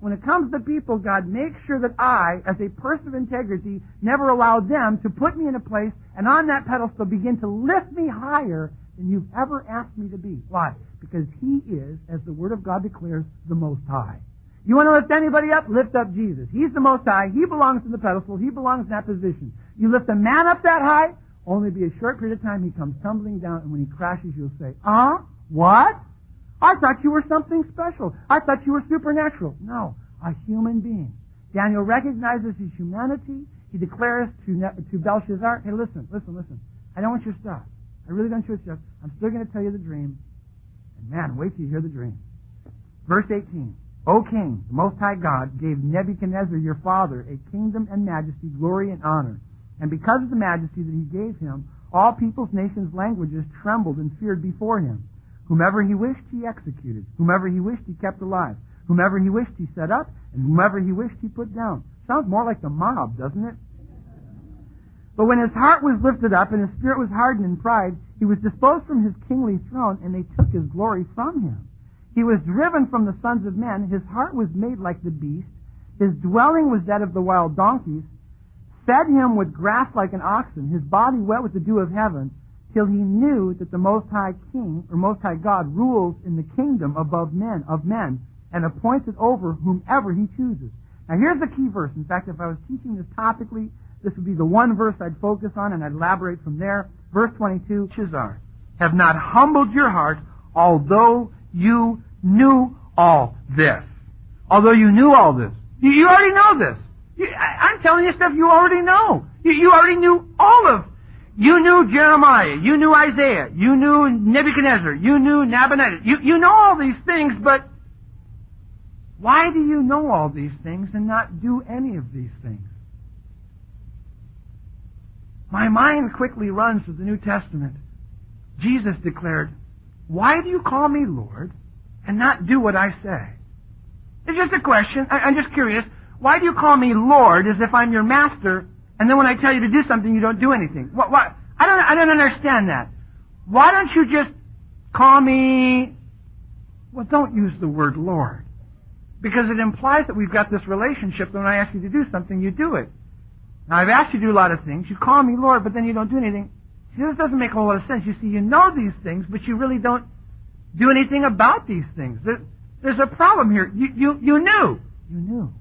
when it comes to people, God makes sure that I, as a person of integrity, never allow them to put me in a place and on that pedestal begin to lift me higher than you've ever asked me to be. Why? Because He is, as the Word of God declares, the Most High. You want to lift anybody up? Lift up Jesus. He's the Most High. He belongs in the pedestal. He belongs in that position. You lift a man up that high, only be a short period of time he comes tumbling down, and when he crashes, you'll say, uh, what? I thought you were something special. I thought you were supernatural. No, a human being. Daniel recognizes his humanity. He declares to, to Belshazzar, hey, listen, listen, listen. I don't want your stuff. I really don't want your stuff. I'm still going to tell you the dream. And man, wait till you hear the dream. Verse eighteen. O king, the Most High God gave Nebuchadnezzar your father a kingdom and majesty, glory and honor. And because of the majesty that he gave him, all peoples, nations, languages trembled and feared before him. Whomever he wished, he executed. Whomever he wished, he kept alive. Whomever he wished, he set up. And whomever he wished, he put down. Sounds more like the mob, doesn't it? But when his heart was lifted up and his spirit was hardened in pride, he was disposed from his kingly throne, and they took his glory from him. He was driven from the sons of men. His heart was made like the beast. His dwelling was that of the wild donkeys. Fed him with grass like an oxen. His body wet with the dew of heaven, till he knew that the Most High King, or Most High God, rules in the kingdom above men, of men, and appoints it over whomever he chooses. Now here's the key verse. In fact, if I was teaching this topically, this would be the one verse I'd focus on, and I'd elaborate from there. Verse twenty-two, Belshazzar, have not humbled your heart, although you knew all this. Although you knew all this. You, you already know this. You, I, I'm telling you stuff you already know. You, you already knew all of. You knew Jeremiah. You knew Isaiah. You knew Nebuchadnezzar. You knew Nabonidus. You, you know all these things, but why do you know all these things and not do any of these things? My mind quickly runs to the New Testament. Jesus declared, why do you call me Lord and not do what I say? It's just a question. I, I'm just curious. Why do you call me Lord as if I'm your master, and then when I tell you to do something, you don't do anything? What? What? I don't. I don't understand that. Why don't you just call me? Well, don't use the word Lord, because it implies that we've got this relationship. That when I ask you to do something, you do it. Now, I've asked you to do a lot of things. You call me Lord, but then you don't do anything. See, this doesn't make a whole lot of sense. You see, you know these things, but you really don't do anything about these things. There, there's a problem here. You, you, you knew. You knew.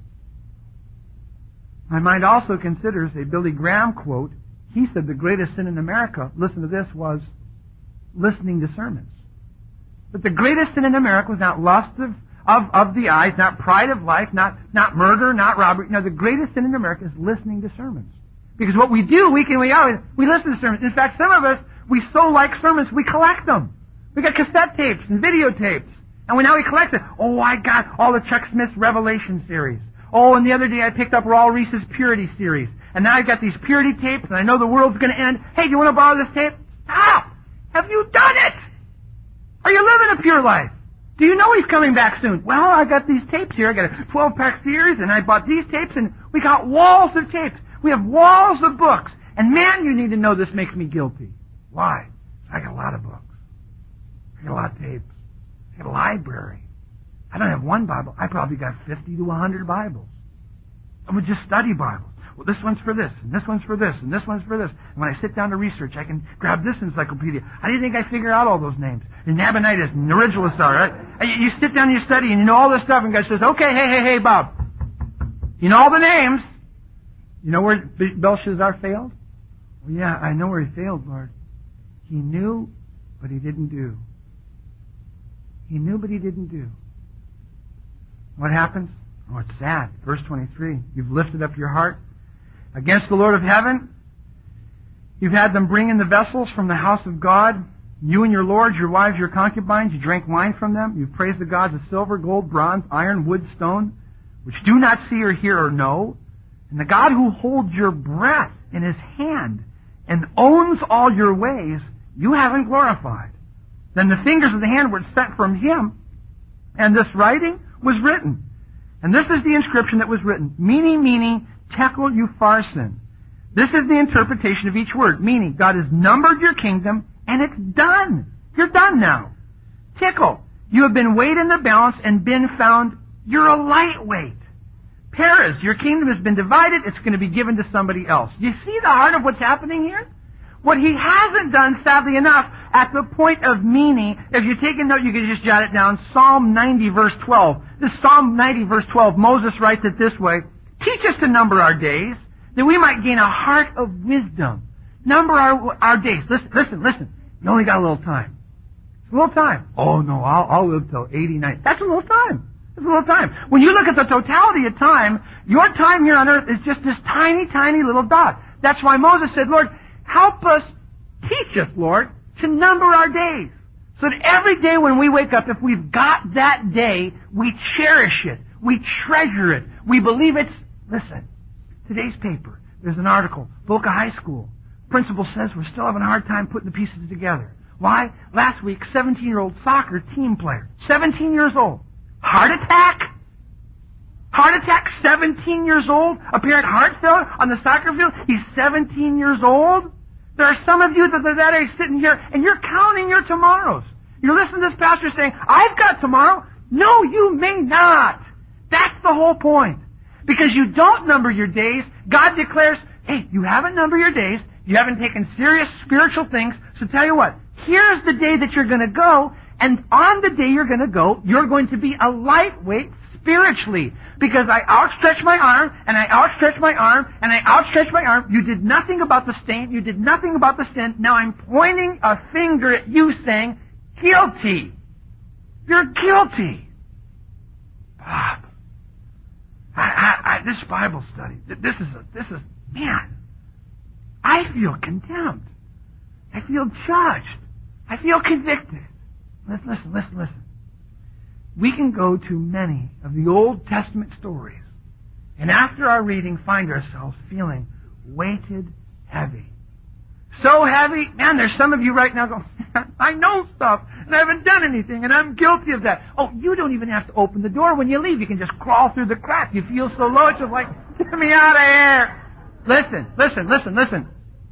My mind also considers a Billy Graham quote. He said the greatest sin in America, listen to this, was listening to sermons. But the greatest sin in America was not lust of, of, of the eyes, not pride of life, not, not murder, not robbery. No, the greatest sin in America is listening to sermons. Because what we do week in, week out, we listen to sermons. In fact, some of us, we so like sermons, we collect them. We got cassette tapes and videotapes. And we now we collect it. Oh, I got all the Chuck Smith's Revelation series. Oh, and the other day I picked up Raul Reese's Purity series. And now I've got these Purity tapes, and I know the world's going to end. Hey, do you want to borrow this tape? Stop! Have you done it? Are you living a pure life? Do you know he's coming back soon? Well, I got these tapes here. I got a twelve-pack series, and I bought these tapes, and we got walls of tapes. We have walls of books. And man, you need to know this makes me guilty. Why? I got a lot of books. I got a lot of tapes. I got a library. I don't have one Bible. I probably got fifty to a hundred Bibles. I would just study Bibles. Well, this one's for this, and this one's for this, and this one's for this. And when I sit down to research, I can grab this encyclopedia. How do you think I figure out all those names? And Nabonidus and Nerigelisar, right? And you sit down and you study, and you know all this stuff, and God says, okay, hey, hey, hey, Bob. You know all the names. You know where Belshazzar failed? Well, yeah, I know where he failed, Lord. He knew, but he didn't do. He knew, but he didn't do. What happens? Oh, it's sad. Verse twenty-three. You've lifted up your heart against the Lord of heaven. You've had them bring in the vessels from the house of God. You and your lords, your wives, your concubines, you drank wine from them. You've praised the gods of silver, gold, bronze, iron, wood, stone, which do not see or hear or know. And the God who holds your breath in his hand and owns all your ways, you haven't glorified. Then the fingers of the hand were sent from him, and this writing was written. And this is the inscription that was written. Meaning, meaning, tekel upharsin. This is the interpretation of each word. Meaning, God has numbered your kingdom, and it's done. You're done now. Tickle. You have been weighed in the balance and been found You're a lightweight. Perez, your kingdom has been divided. It's going to be given to somebody else. You see the heart of what's happening here? What he hasn't done, sadly enough, at the point of meaning, if you take a note, you can just jot it down. Psalm ninety, verse twelve. This Psalm ninety, verse twelve, Moses writes it this way. Teach us to number our days, that we might gain a heart of wisdom. Number our, our days. Listen, listen, listen. You only got a little time. It's a little time. Oh, no, I'll, I'll live till eighty-nine. That's a little time. That's a little time. When you look at the totality of time, your time here on earth is just this tiny, tiny little dot. That's why Moses said, Lord, help us, teach us, Lord, to number our days. So that every day when we wake up, if we've got that day, we cherish it. We treasure it. We believe it's, listen, today's paper, there's an article, Boca High School. Principal says we're still having a hard time putting the pieces together. Why? Last week, seventeen-year-old soccer team player, seventeen years old, heart attack? Heart attack, seventeen years old, apparent heart failure on the soccer field. He's seventeen years old. There are some of you that are that age sitting here, and you're counting your tomorrows. You're listening to this pastor saying, I've got tomorrow. No, you may not. That's the whole point. Because you don't number your days, God declares, hey, you haven't numbered your days, you haven't taken serious spiritual things, so tell you what, here's the day that you're going to go, and on the day you're going to go, you're going to be a lightweight spiritually. Because I outstretched my arm, and I outstretched my arm, and I outstretched my arm. You did nothing about the stain, you did nothing about the sin. Now I'm pointing a finger at you saying, guilty. You're guilty. Bob, I, I, I, this Bible study, this is, a, this is, man, I feel condemned. I feel judged. I feel convicted. Listen, listen, listen, listen. We can go to many of the Old Testament stories, and after our reading find ourselves feeling weighted heavy. So heavy, man, there's some of you right now going, I know stuff, and I haven't done anything, and I'm guilty of that. Oh, you don't even have to open the door when you leave. You can just crawl through the crack. You feel so low, it's just like, get me out of here. Listen, listen, listen, listen.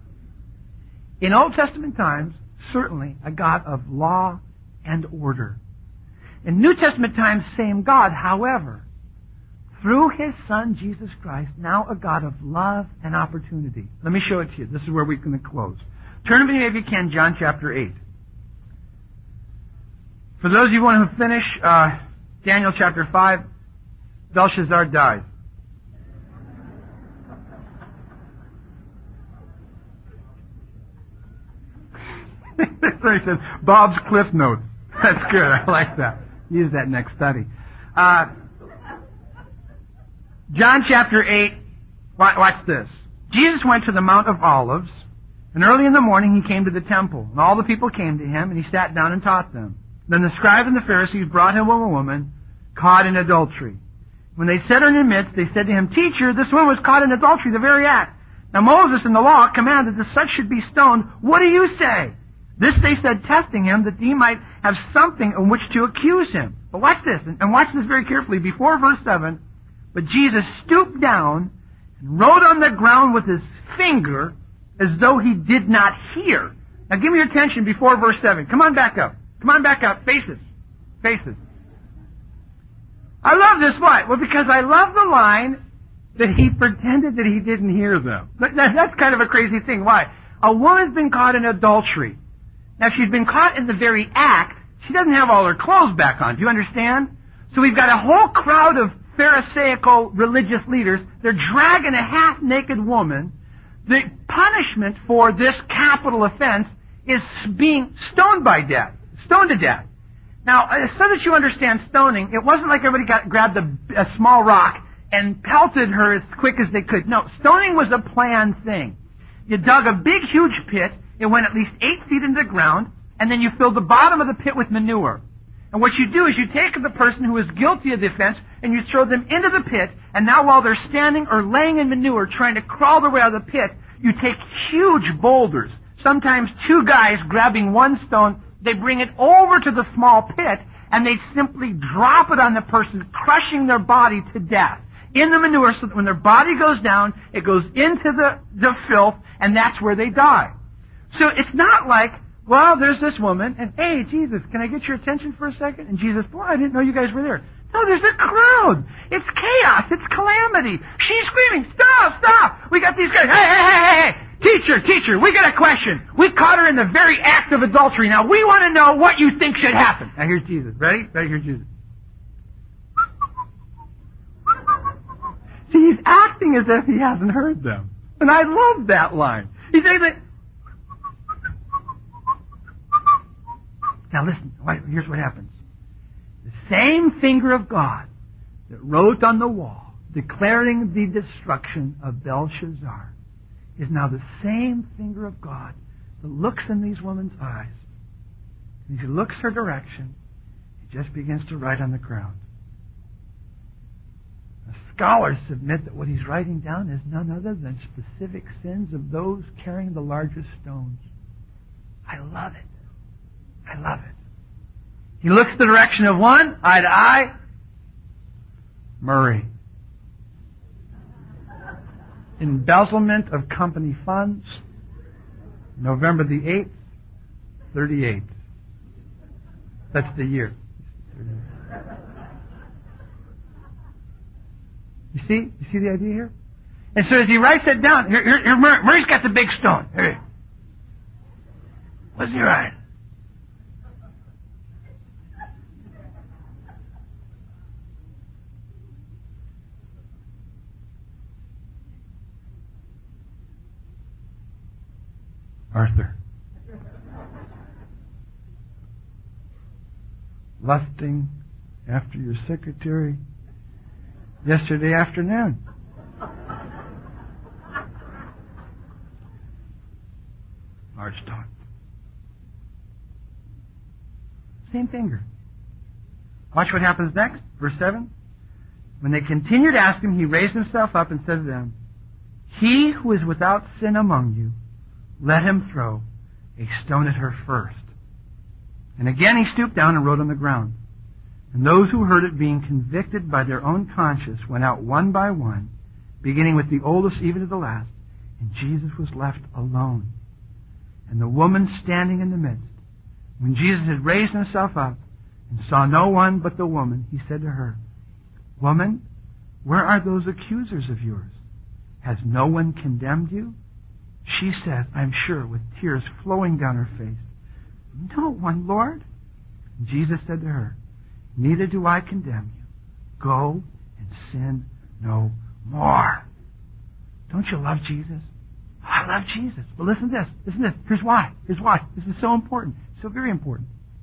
In Old Testament times, certainly a God of law and order. In New Testament times, same God. However, through His Son, Jesus Christ, now a God of love and opportunity. Let me show it to you. This is where we're going to close. Turn with me, if you can, John chapter eight. For those of you who want to finish, uh, Daniel chapter five, Belshazzar dies. So he says, Bob's Cliff Notes. That's good. I like that. Use that next study. Uh, John chapter eight, watch this. Jesus went to the Mount of Olives, and early in the morning he came to the temple, and all the people came to him, and he sat down and taught them. Then the scribes and the Pharisees brought him a woman caught in adultery. When they set her in their midst, they said to him, Teacher, this woman was caught in adultery, the very act. Now Moses in the law commanded that such should be stoned. What do you say? This they said, testing him, that he might have something on which to accuse him. But watch this, and watch this very carefully. Before verse seven, but Jesus stooped down and wrote on the ground with his finger as though he did not hear. Now give me your attention before verse seven. Come on back up. Come on back up. Faces. Faces. I love this. Why? Well, because I love the line that he pretended that he didn't hear them. That's kind of a crazy thing. Why? A woman's been caught in adultery. Now, if she's been caught in the very act, she doesn't have all her clothes back on. Do you understand? So we've got a whole crowd of Pharisaical religious leaders. They're dragging a half-naked woman. The punishment for this capital offense is being stoned by death. Stoned to death. Now, so that you understand stoning, it wasn't like everybody got grabbed a, a small rock and pelted her as quick as they could. No, stoning was a planned thing. You dug a big, huge pit. It went at least eight feet into the ground, and then you filled the bottom of the pit with manure. And what you do is you take the person who is guilty of the offense, and you throw them into the pit, and now while they're standing or laying in manure trying to crawl their way out of the pit, you take huge boulders, sometimes two guys grabbing one stone, they bring it over to the small pit, and they simply drop it on the person, crushing their body to death in the manure, so that when their body goes down, it goes into the, the filth, and that's where they die. So it's not like, well, there's this woman, and hey, Jesus, can I get your attention for a second? And Jesus, boy, I didn't know you guys were there. No, there's a crowd. It's chaos. It's calamity. She's screaming, stop, stop. We got these guys. Hey, hey, hey, hey, hey. Teacher, teacher, we got a question. We caught her in the very act of adultery. Now, we want to know what you think should happen. Now, here's Jesus. Ready? Ready? Here's Jesus. See, he's acting as if he hasn't heard them. And I love that line. He's saying that. Now, listen. Here's what happens. The same finger of God that wrote on the wall declaring the destruction of Belshazzar is now the same finger of God that looks in these women's eyes. And as he looks her direction, he just begins to write on the ground. The scholars submit that what he's writing down is none other than specific sins of those carrying the largest stones. I love it. I love it. He looks the direction of one, eye to eye, Murray. Embezzlement of company funds, November the eighth, thirty-eight. That's the year. You see? You see the idea here? And so as he writes that down, here, here, here Murray, Murray's got the big stone. Here. What's he writing? Arthur. Lusting after your secretary yesterday afternoon. Large stone. Same finger. Watch what happens next. Verse seven. When they continued to ask him, he raised himself up and said to them, he who is without sin among you, let him throw a stone at her first. And again he stooped down and wrote on the ground. And those who heard it, being convicted by their own conscience, went out one by one, beginning with the oldest even to the last. And Jesus was left alone, and the woman standing in the midst. When Jesus had raised himself up and saw no one but the woman, he said to her, Woman, where are those accusers of yours? Has no one condemned you? She said, I'm sure, with tears flowing down her face, No one, Lord. And Jesus said to her, Neither do I condemn you. Go and sin no more. Don't you love Jesus? I love Jesus. But listen to this. Listen to this. Here's why. Here's why. This is so important. So very important.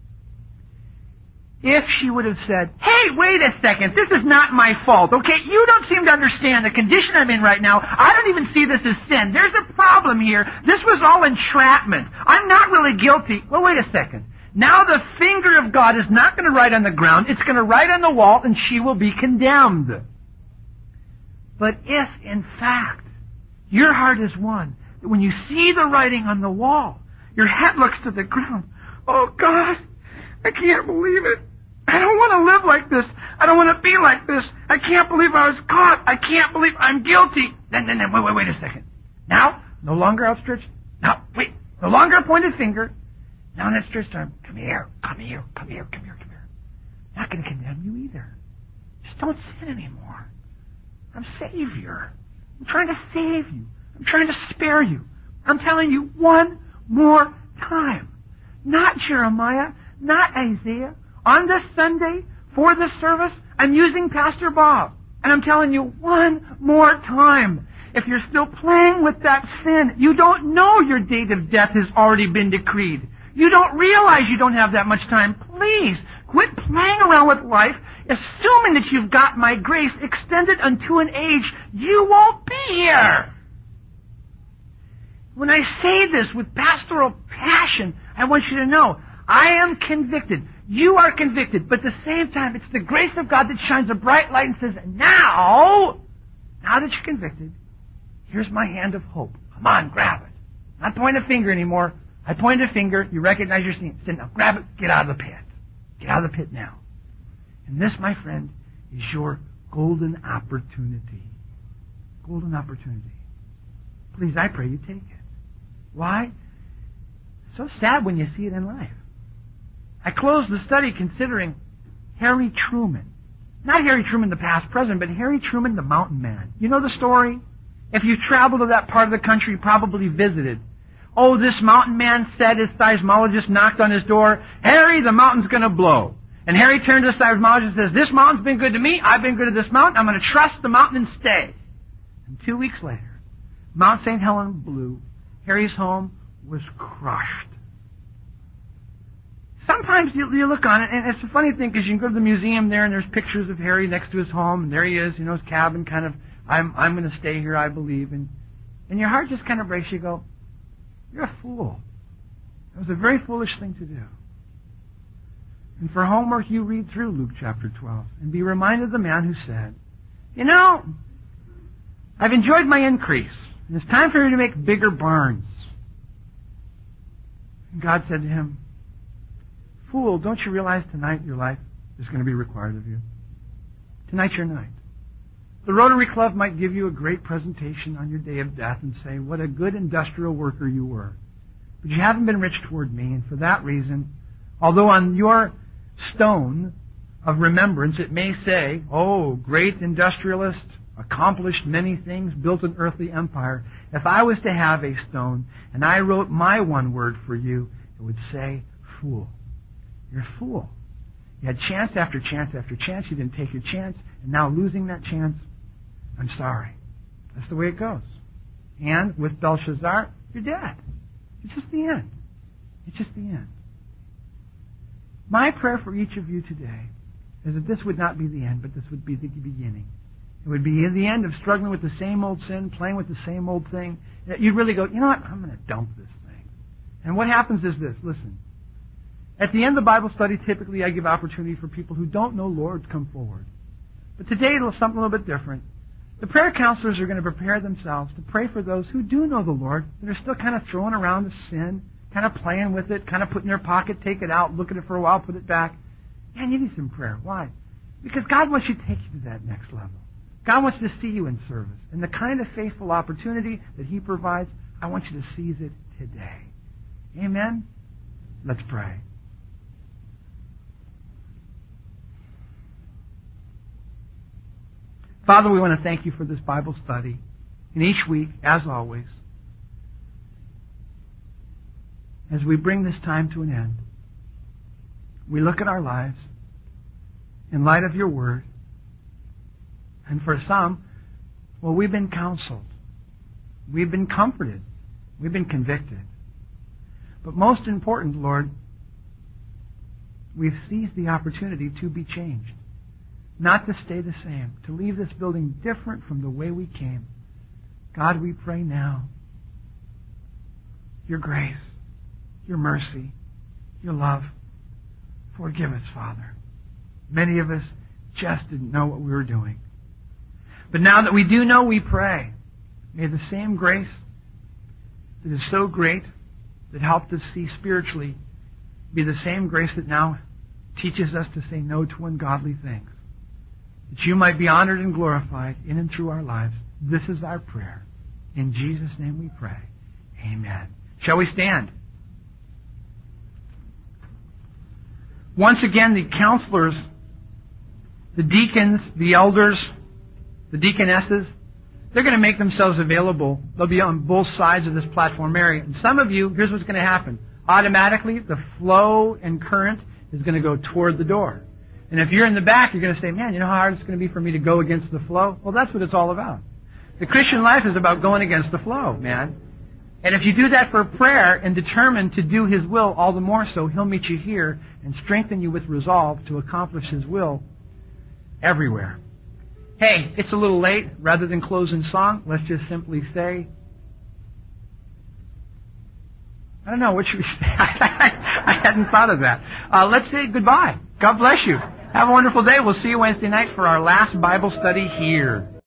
If she would have said, hey, wait a second, this is not my fault, okay? You don't seem to understand the condition I'm in right now. I don't even see this as sin. There's a problem here. This was all entrapment. I'm not really guilty. Well, wait a second. Now the finger of God is not going to write on the ground. It's going to write on the wall, and she will be condemned. But if, in fact, your heart is one, that when you see the writing on the wall, your head looks to the ground. Oh, God, I can't believe it. I don't want to live like this. I don't want to be like this. I can't believe I was caught. I can't believe I'm guilty. Then, then, then, wait, wait, wait a second. Now, no longer outstretched. Now, wait, no longer a pointed finger. Now an outstretched arm. Come here, come here, come here, come here, come here. I'm not going to condemn you either. Just don't sin anymore. I'm Savior. I'm trying to save you. I'm trying to spare you. I'm telling you one more time. Not Jeremiah, not Isaiah. On this Sunday, for this service, I'm using Pastor Bob. And I'm telling you one more time. If you're still playing with that sin, you don't know your date of death has already been decreed. You don't realize you don't have that much time. Please, quit playing around with life, assuming that you've got my grace extended unto an age you won't be here. When I say this with pastoral passion, I want you to know, I am convicted. You are convicted. But at the same time, it's the grace of God that shines a bright light and says, now, now that you're convicted, here's my hand of hope. Come on, grab it. Not point a finger anymore. I point a finger. You recognize your sin. Now grab it. Get out of the pit. Get out of the pit now. And this, my friend, is your golden opportunity. Golden opportunity. Please, I pray you take it. Why? It's so sad when you see it in life. I closed the study considering Harry Truman. Not Harry Truman, the past president, but Harry Truman, the mountain man. You know the story? If you traveled to that part of the country, you probably visited. Oh, this mountain man said his seismologist knocked on his door, Harry, the mountain's going to blow. And Harry turned to the seismologist and says, this mountain's been good to me, I've been good to this mountain, I'm going to trust the mountain and stay. And two weeks later, Mount Saint Helens blew. Harry's home was crushed. Sometimes you, you look on it, and it's a funny thing because you can go to the museum there, and there's pictures of Harry next to his home, and there he is, you know, his cabin, kind of, I'm I'm going to stay here, I believe. And, and your heart just kind of breaks you. You go, you're a fool. It was a very foolish thing to do. And for homework, you read through Luke chapter twelve, and be reminded of the man who said, you know, I've enjoyed my increase, and it's time for me to make bigger barns. And God said to him, fool, don't you realize tonight your life is going to be required of you? Tonight's your night. The Rotary Club might give you a great presentation on your day of death and say, what a good industrial worker you were. But you haven't been rich toward me, and for that reason, although on your stone of remembrance it may say, oh, great industrialist, accomplished many things, built an earthly empire, if I was to have a stone and I wrote my one word for you, it would say, fool. You're a fool. You had chance after chance after chance. You didn't take your chance. And now losing that chance, I'm sorry. That's the way it goes. And with Belshazzar, you're dead. It's just the end. It's just the end. My prayer for each of you today is that this would not be the end, but this would be the beginning. It would be the end of struggling with the same old sin, playing with the same old thing. You'd really go, you know what? I'm going to dump this thing. And what happens is this. Listen. At the end of the Bible study, typically I give opportunity for people who don't know Lord to come forward. But today it'll be something a little bit different. The prayer counselors are going to prepare themselves to pray for those who do know the Lord, that are still kind of throwing around the sin, kind of playing with it, kind of put it in their pocket, take it out, look at it for a while, put it back. Man, you need some prayer. Why? Because God wants you to take you to that next level. God wants to see you in service. And the kind of faithful opportunity that He provides, I want you to seize it today. Amen? Let's pray. Father, we want to thank you for this Bible study. And each week, as always, as we bring this time to an end, we look at our lives in light of your word. And for some, well, we've been counseled. We've been comforted. We've been convicted. But most important, Lord, we've seized the opportunity to be changed. Not to stay the same, to leave this building different from the way we came. God, we pray now, your grace, your mercy, your love, forgive us, Father. Many of us just didn't know what we were doing. But now that we do know, we pray, may the same grace that is so great, that helped us see spiritually, be the same grace that now teaches us to say no to ungodly things. That you might be honored and glorified in and through our lives. This is our prayer. In Jesus' name we pray. Amen. Shall we stand? Once again, the counselors, the deacons, the elders, the deaconesses, they're going to make themselves available. They'll be on both sides of this platform area. And some of you, here's what's going to happen. Automatically, the flow and current is going to go toward the door. And if you're in the back, you're going to say, man, you know how hard it's going to be for me to go against the flow? Well, that's what it's all about. The Christian life is about going against the flow, man. And if you do that for prayer and determined to do His will, all the more so, He'll meet you here and strengthen you with resolve to accomplish His will everywhere. Hey, it's a little late. Rather than close in song, let's just simply say, I don't know, what should we say? I hadn't thought of that. Uh, let's say goodbye. God bless you. Have a wonderful day. We'll see you Wednesday night for our last Bible study here.